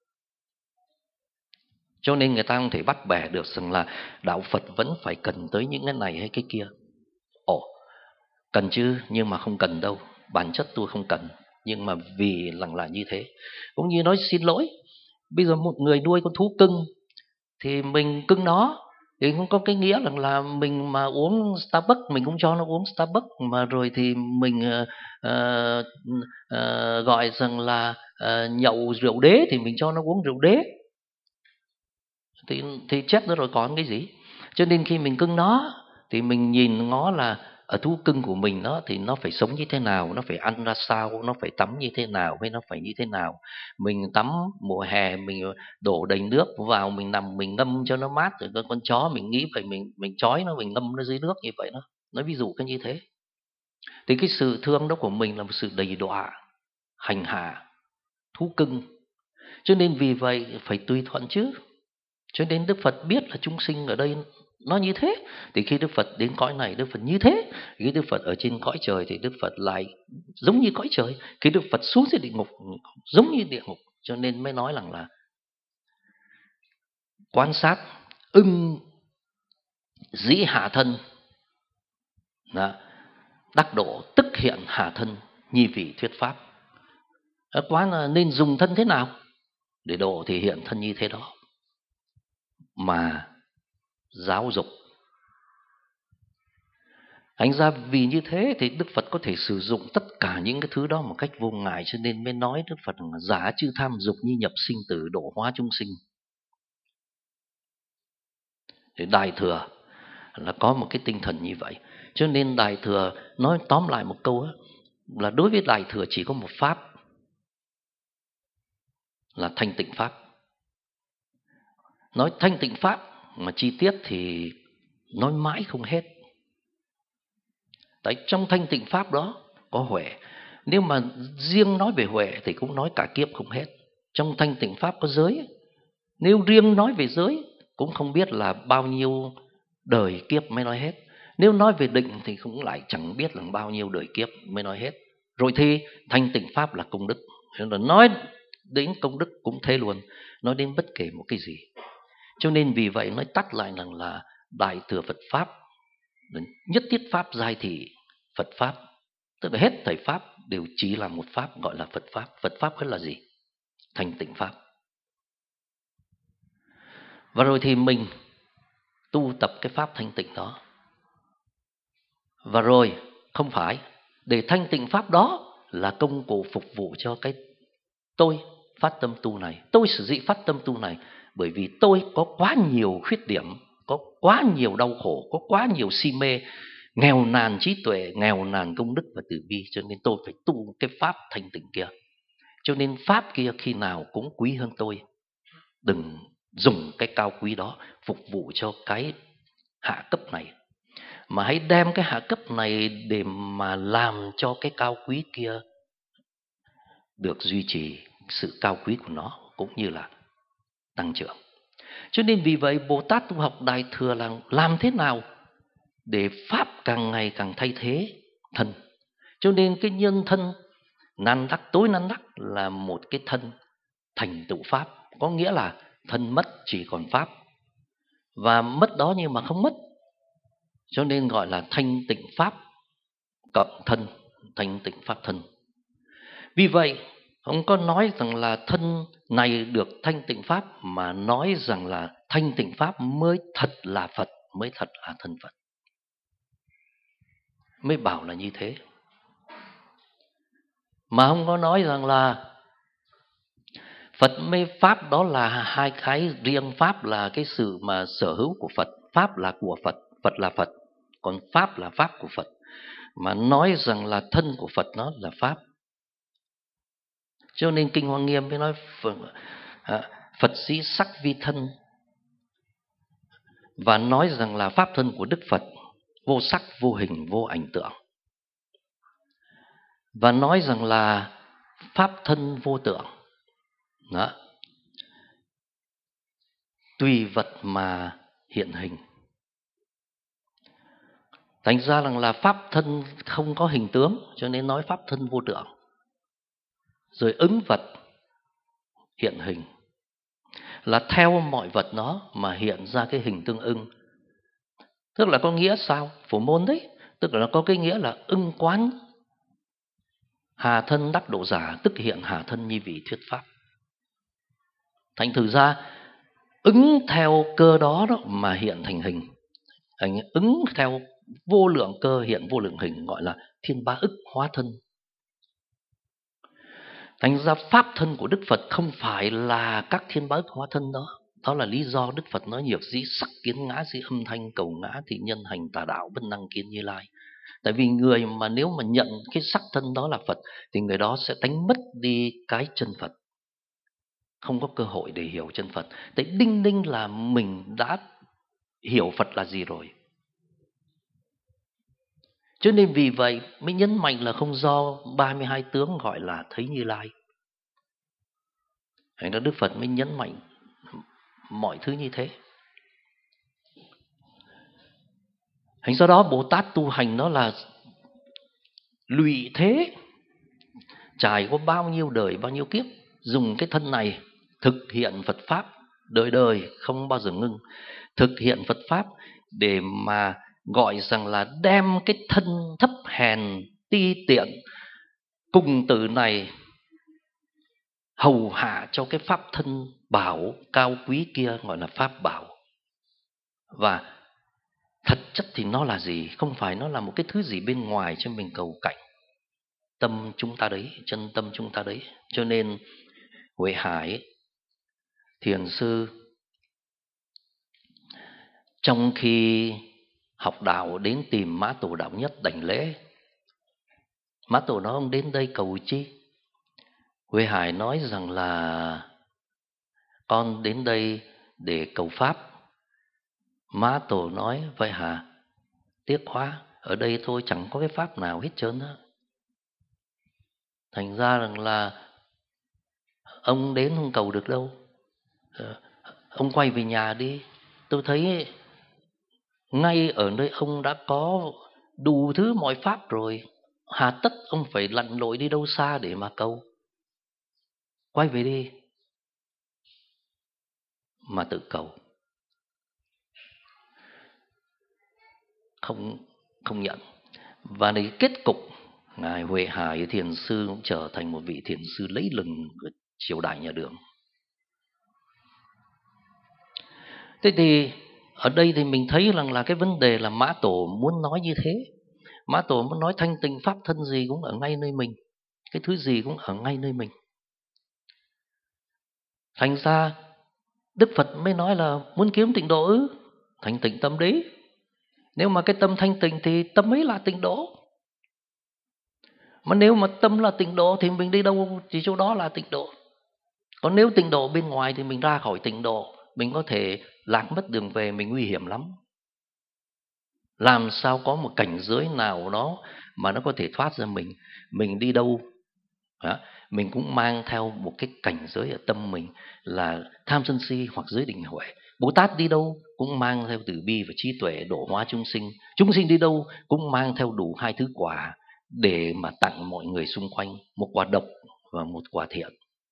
[SPEAKER 1] Cho nên người ta không thể bắt bẻ được rằng là đạo Phật vẫn phải cần tới những cái này hay cái kia. Ồ, cần chứ, nhưng mà không cần đâu. Bản chất tôi không cần, nhưng mà vì rằng là như thế. Cũng như nói xin lỗi, bây giờ một người nuôi con thú cưng thì mình cưng nó thì không có cái nghĩa rằng là mình mà uống Starbucks mình cũng cho nó uống Starbucks, mà rồi thì mình uh, uh, uh, gọi rằng là uh, nhậu rượu đế thì mình cho nó uống rượu đế, thì thì chết nữa rồi còn cái gì. Cho nên khi mình cưng nó thì mình nhìn nó là ở thú cưng của mình đó thì nó phải sống như thế nào, nó phải ăn ra sao, nó phải tắm như thế nào, hay nó phải như thế nào. Mình tắm mùa hè mình đổ đầy nước vào, mình nằm mình ngâm cho nó mát, rồi con chó mình nghĩ phải mình mình trói nó, mình ngâm nó dưới nước như vậy đó. Nói ví dụ cái như thế. Thì cái sự thương đó của mình là một sự đầy đọa hành hạ thú cưng. Cho nên vì vậy phải tùy thuận chứ. Cho nên Đức Phật biết là chúng sinh ở đây nó như thế, thì khi Đức Phật đến cõi này Đức Phật như thế. Khi Đức Phật ở trên cõi trời thì Đức Phật lại giống như cõi trời. Khi Đức Phật xuống dưới địa ngục giống như địa ngục. Cho nên mới nói rằng là quan sát ưng dĩ hạ thân, đó, đắc độ tức hiện hạ thân, nhi vị thuyết pháp. Quán là nên dùng thân thế nào để độ thì hiện thân như thế đó mà giáo dục. Thành ra vì như thế thì Đức Phật có thể sử dụng tất cả những cái thứ đó một cách vô ngại. Cho nên mới nói Đức Phật là giả chư tham dục như nhập sinh tử độ hóa chúng sinh. Thì Đại Thừa là có một cái tinh thần như vậy. Cho nên Đại Thừa nói tóm lại một câu đó, là đối với Đại Thừa chỉ có một pháp. là thanh tịnh pháp. Nói thanh tịnh pháp mà chi tiết thì nói mãi không hết. Tại trong thanh tịnh pháp đó có huệ. Nếu mà riêng nói về huệ thì cũng nói cả kiếp không hết. Trong thanh tịnh pháp có giới. Nếu riêng nói về giới cũng không biết là bao nhiêu đời kiếp mới nói hết. Nếu nói về định thì cũng lại chẳng biết là bao nhiêu đời kiếp mới nói hết. Rồi thì thanh tịnh pháp là công đức. Nói đến công đức cũng thế luôn. Nói đến bất kể một cái gì. Cho nên vì vậy nói tắt lại rằng là đại thừa Phật Pháp, nhất thiết Pháp giai thị Phật Pháp. Tức là hết thảy Pháp đều chỉ là một Pháp gọi là Phật Pháp. Phật Pháp đó là gì? Thanh tịnh Pháp. Và rồi thì mình tu tập cái Pháp thanh tịnh đó. Và rồi không phải để thanh tịnh Pháp đó là công cụ phục vụ cho cái tôi phát tâm tu này. Tôi sử dụng phát tâm tu này bởi vì tôi có quá nhiều khuyết điểm, có quá nhiều đau khổ, có quá nhiều si mê, nghèo nàn trí tuệ, nghèo nàn công đức và từ bi, cho nên tôi phải tu cái Pháp thanh tịnh kia. Cho nên Pháp kia khi nào cũng quý hơn tôi. Đừng dùng cái cao quý đó phục vụ cho cái hạ cấp này, mà hãy đem cái hạ cấp này để mà làm cho cái cao quý kia được duy trì, sự cao quý của nó cũng như là tăng trưởng. Cho nên vì vậy Bồ Tát tu học Đại Thừa là làm thế nào để Pháp càng ngày càng thay thế thân. Cho nên cái nhân thân nan đắc, tối nan đắc là một cái thân thành tựu Pháp. Có nghĩa là thân mất chỉ còn Pháp, và mất đó nhưng mà không mất. Cho nên gọi là thanh tịnh Pháp cộng thân, thanh tịnh Pháp thân. Vì vậy không có nói rằng là thân này được thanh tịnh Pháp, mà nói rằng là thanh tịnh Pháp mới thật là Phật, mới thật là thân Phật. Mới bảo là như thế. Mà không có nói rằng là Phật mê Pháp đó là hai cái riêng. Pháp là cái sự mà sở hữu của Phật, Pháp là của Phật, Phật là Phật, còn Pháp là Pháp của Phật. Mà nói rằng là thân của Phật nó là Pháp. Cho nên Kinh Hoa Nghiêm mới nói Phật sĩ sắc vi thân, và nói rằng là Pháp thân của Đức Phật vô sắc, vô hình, vô ảnh tượng. Và nói rằng là Pháp thân vô tượng. Đó. Tùy vật mà hiện hình. Thành ra rằng là Pháp thân không có hình tướng, cho nên nói Pháp thân vô tượng. Rồi ứng vật hiện hình, là theo mọi vật nó mà hiện ra cái hình tương ưng. Tức là có nghĩa sao? Phổ môn đấy. Tức là có cái nghĩa là ưng quán hà thân đắc độ giả, tức hiện hà thân như vị thuyết Pháp. Thành thử ra ứng theo cơ đó, đó mà hiện thành hình. Thành ứng theo vô lượng cơ hiện vô lượng hình, gọi là thiên ba ức hóa thân. Thành ra Pháp thân của Đức Phật không phải là các thiên ba ức hóa thân đó. Đó là lý do Đức Phật nói nhược dĩ sắc kiến ngã dĩ âm thanh cầu ngã thị nhân hành tà đạo bất năng kiến Như Lai. Tại vì người mà nếu mà nhận cái sắc thân đó là Phật thì người đó sẽ đánh mất đi cái chân Phật, không có cơ hội để hiểu chân Phật. Tại đinh ninh là mình đã hiểu Phật là gì rồi. Cho nên vì vậy mới nhấn mạnh là không do ba mươi hai tướng gọi là thấy Như Lai. Thành ra Đức Phật mới nhấn mạnh mọi thứ như thế. Thành do đó Bồ Tát tu hành nó là lụy thế, trải qua bao nhiêu đời bao nhiêu kiếp, dùng cái thân này thực hiện Phật Pháp đời đời không bao giờ ngưng. Thực hiện Phật Pháp để mà gọi rằng là đem cái thân thấp hèn ti tiện cùng tử này hầu hạ cho cái Pháp thân bảo cao quý kia, gọi là Pháp bảo. Và thật chất thì nó là gì? Không phải nó là một cái thứ gì bên ngoài cho mình cầu cạnh. Tâm chúng ta đấy, chân tâm chúng ta đấy. Cho nên Huệ Hải thiền sư trong khi học đạo đến tìm Mã Tổ Đạo Nhất đảnh lễ. Mã Tổ nói ông đến đây cầu chi? Huệ Hải nói rằng là con đến đây để cầu Pháp. Má Tổ nói, vậy hả? Tiếc quá, ở đây thôi chẳng có cái Pháp nào hết trơn á. Thành ra rằng là ông đến không cầu được đâu. Ông quay về nhà đi. Tôi thấy ngay ở nơi ông đã có đủ thứ mọi pháp rồi, hà tất ông phải lặn lội đi đâu xa để mà cầu. Quay về đi mà tự cầu. Không không nhận. Và đến kết cục, ngài Huệ Hải thiền sư cũng trở thành một vị thiền sư lấy lừng của triều đại nhà Đường. Thế thì ở đây thì mình thấy rằng là cái vấn đề là Mã Tổ muốn nói như thế. Mã Tổ muốn nói thanh tịnh pháp thân gì cũng ở ngay nơi mình, cái thứ gì cũng ở ngay nơi mình. Thành ra Đức Phật mới nói là muốn kiếm tịnh độ ư, thanh tịnh tâm đấy. Nếu mà cái tâm thanh tịnh thì tâm ấy là tịnh độ. Mà nếu mà tâm là tịnh độ thì mình đi đâu thì chỗ đó là tịnh độ. Còn nếu tịnh độ bên ngoài thì mình ra khỏi tịnh độ, mình có thể lạc mất đường về, mình nguy hiểm lắm. Làm sao có một cảnh giới nào đó mà nó có thể thoát ra mình. Mình đi đâu mình cũng mang theo một cái cảnh giới ở tâm mình là tham sân si hoặc giới định huệ. Bồ Tát đi đâu cũng mang theo từ bi và trí tuệ độ hóa chúng sinh. Chúng sinh đi đâu cũng mang theo đủ hai thứ quả để mà tặng mọi người xung quanh, một quả độc và một quả thiện.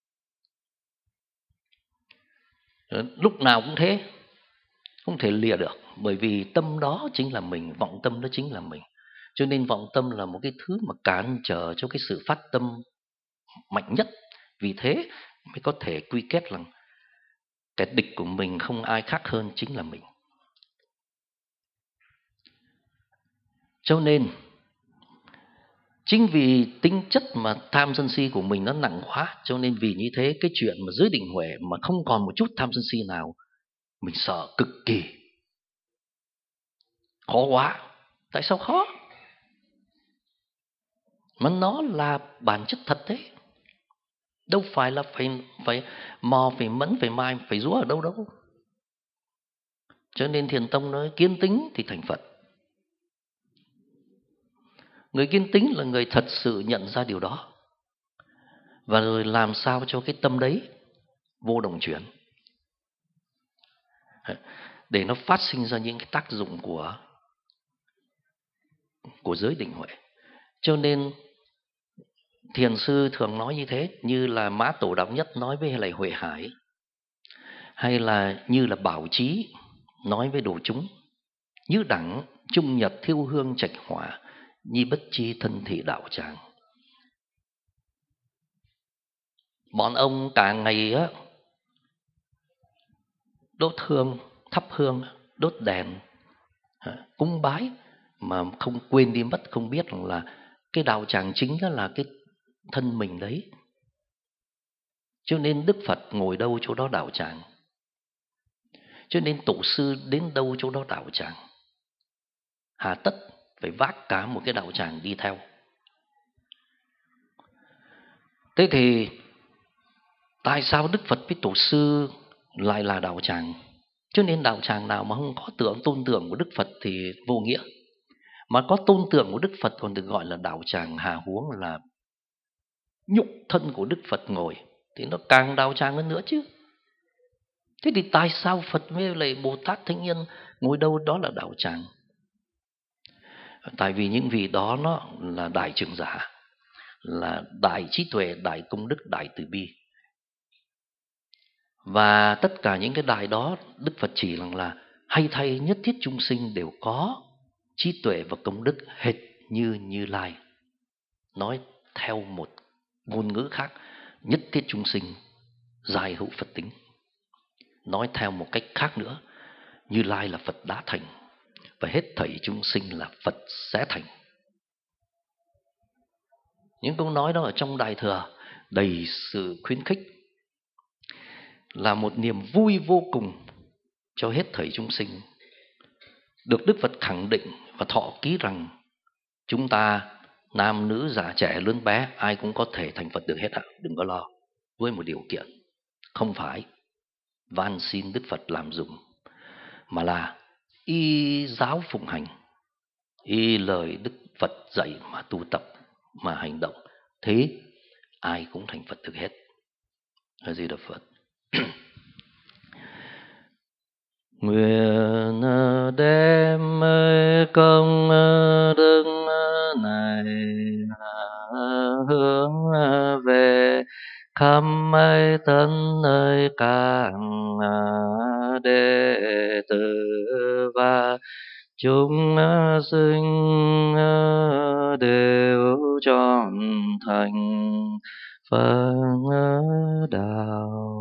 [SPEAKER 1] Lúc nào cũng thế, không thể lìa được, bởi vì tâm đó chính là mình, vọng tâm đó chính là mình. Cho nên vọng tâm là một cái thứ mà cản trở cho cái sự phát tâm mạnh nhất. Vì thế mới có thể quy kết rằng kẻ địch của mình không ai khác hơn chính là mình. Cho nên chính vì tính chất mà tham sân si của mình nó nặng quá, cho nên vì như thế cái chuyện mà giới định huệ mà không còn một chút tham sân si nào, mình sợ cực kỳ. Khó quá. Tại sao khó? Mà nó là bản chất thật đấy. Đâu phải là phải phải mò, phải mẫn, phải mai, phải rúa ở đâu đâu. Cho nên Thiền Tông nói kiên tính thì thành Phật. Người kiên tính là người thật sự nhận ra điều đó, và rồi làm sao cho cái tâm đấy vô đồng chuyển, để nó phát sinh ra những cái tác dụng của của giới định huệ. Cho nên thiền sư thường nói như thế, như là Mã Tổ Đạo Nhất nói với lại Huệ Hải, hay là như là Bảo Trí nói với đồ chúng: như đẳng trung nhật thiêu hương trạch hỏa, nhi bất chi thân thị đạo tràng. Bọn ông cả ngày á đốt hương, thắp hương, đốt đèn, cúng bái, mà không quên đi mất, không biết rằng là cái đạo tràng chính đó là cái thân mình đấy. Cho nên Đức Phật ngồi đâu chỗ đó đạo tràng, cho nên tổ sư đến đâu chỗ đó đạo tràng. Hà tất phải vác cả một cái đạo tràng đi theo. Thế thì tại sao Đức Phật với tổ sư lại là đạo tràng? Cho nên đạo tràng nào mà không có tượng tôn tượng của Đức Phật thì vô nghĩa. Mà có tôn tượng của Đức Phật còn được gọi là đạo tràng, hà huống là nhục thân của Đức Phật ngồi thì nó càng đạo tràng hơn nữa chứ. Thế thì tại sao Phật với lại Bồ Tát Thánh Nhân ngồi đâu đó là đạo tràng? Tại vì những vị đó nó là đại trưởng giả, là đại trí tuệ, đại công đức, đại từ bi. Và tất cả những cái đại đó Đức Phật chỉ rằng là hay thay nhất thiết chúng sinh đều có trí tuệ và công đức hệt như Như Lai. Nói theo một ngôn ngữ khác, nhất thiết chúng sinh giai hữu Phật tính. Nói theo một cách khác nữa, Như Lai là Phật đã thành, và hết thảy chúng sinh là Phật sẽ thành. Những câu nói đó ở trong Đại Thừa đầy sự khuyến khích, là một niềm vui vô cùng cho hết thảy chúng sinh. Được Đức Phật khẳng định và thọ ký rằng chúng ta nam nữ già trẻ lớn bé ai cũng có thể thành Phật được hết ạ. Đừng có lo, với một điều kiện. Không phải van xin Đức Phật làm dùm, mà là y giáo phụng hành, y lời Đức Phật dạy mà tu tập, mà hành động, thế ai cũng thành Phật được hết. A Di Đà Phật. Nguyện đem công đức này hướng về khắp mấy tấn nơi các đệ tử và chúng sinh đều trọn thành Phật đạo.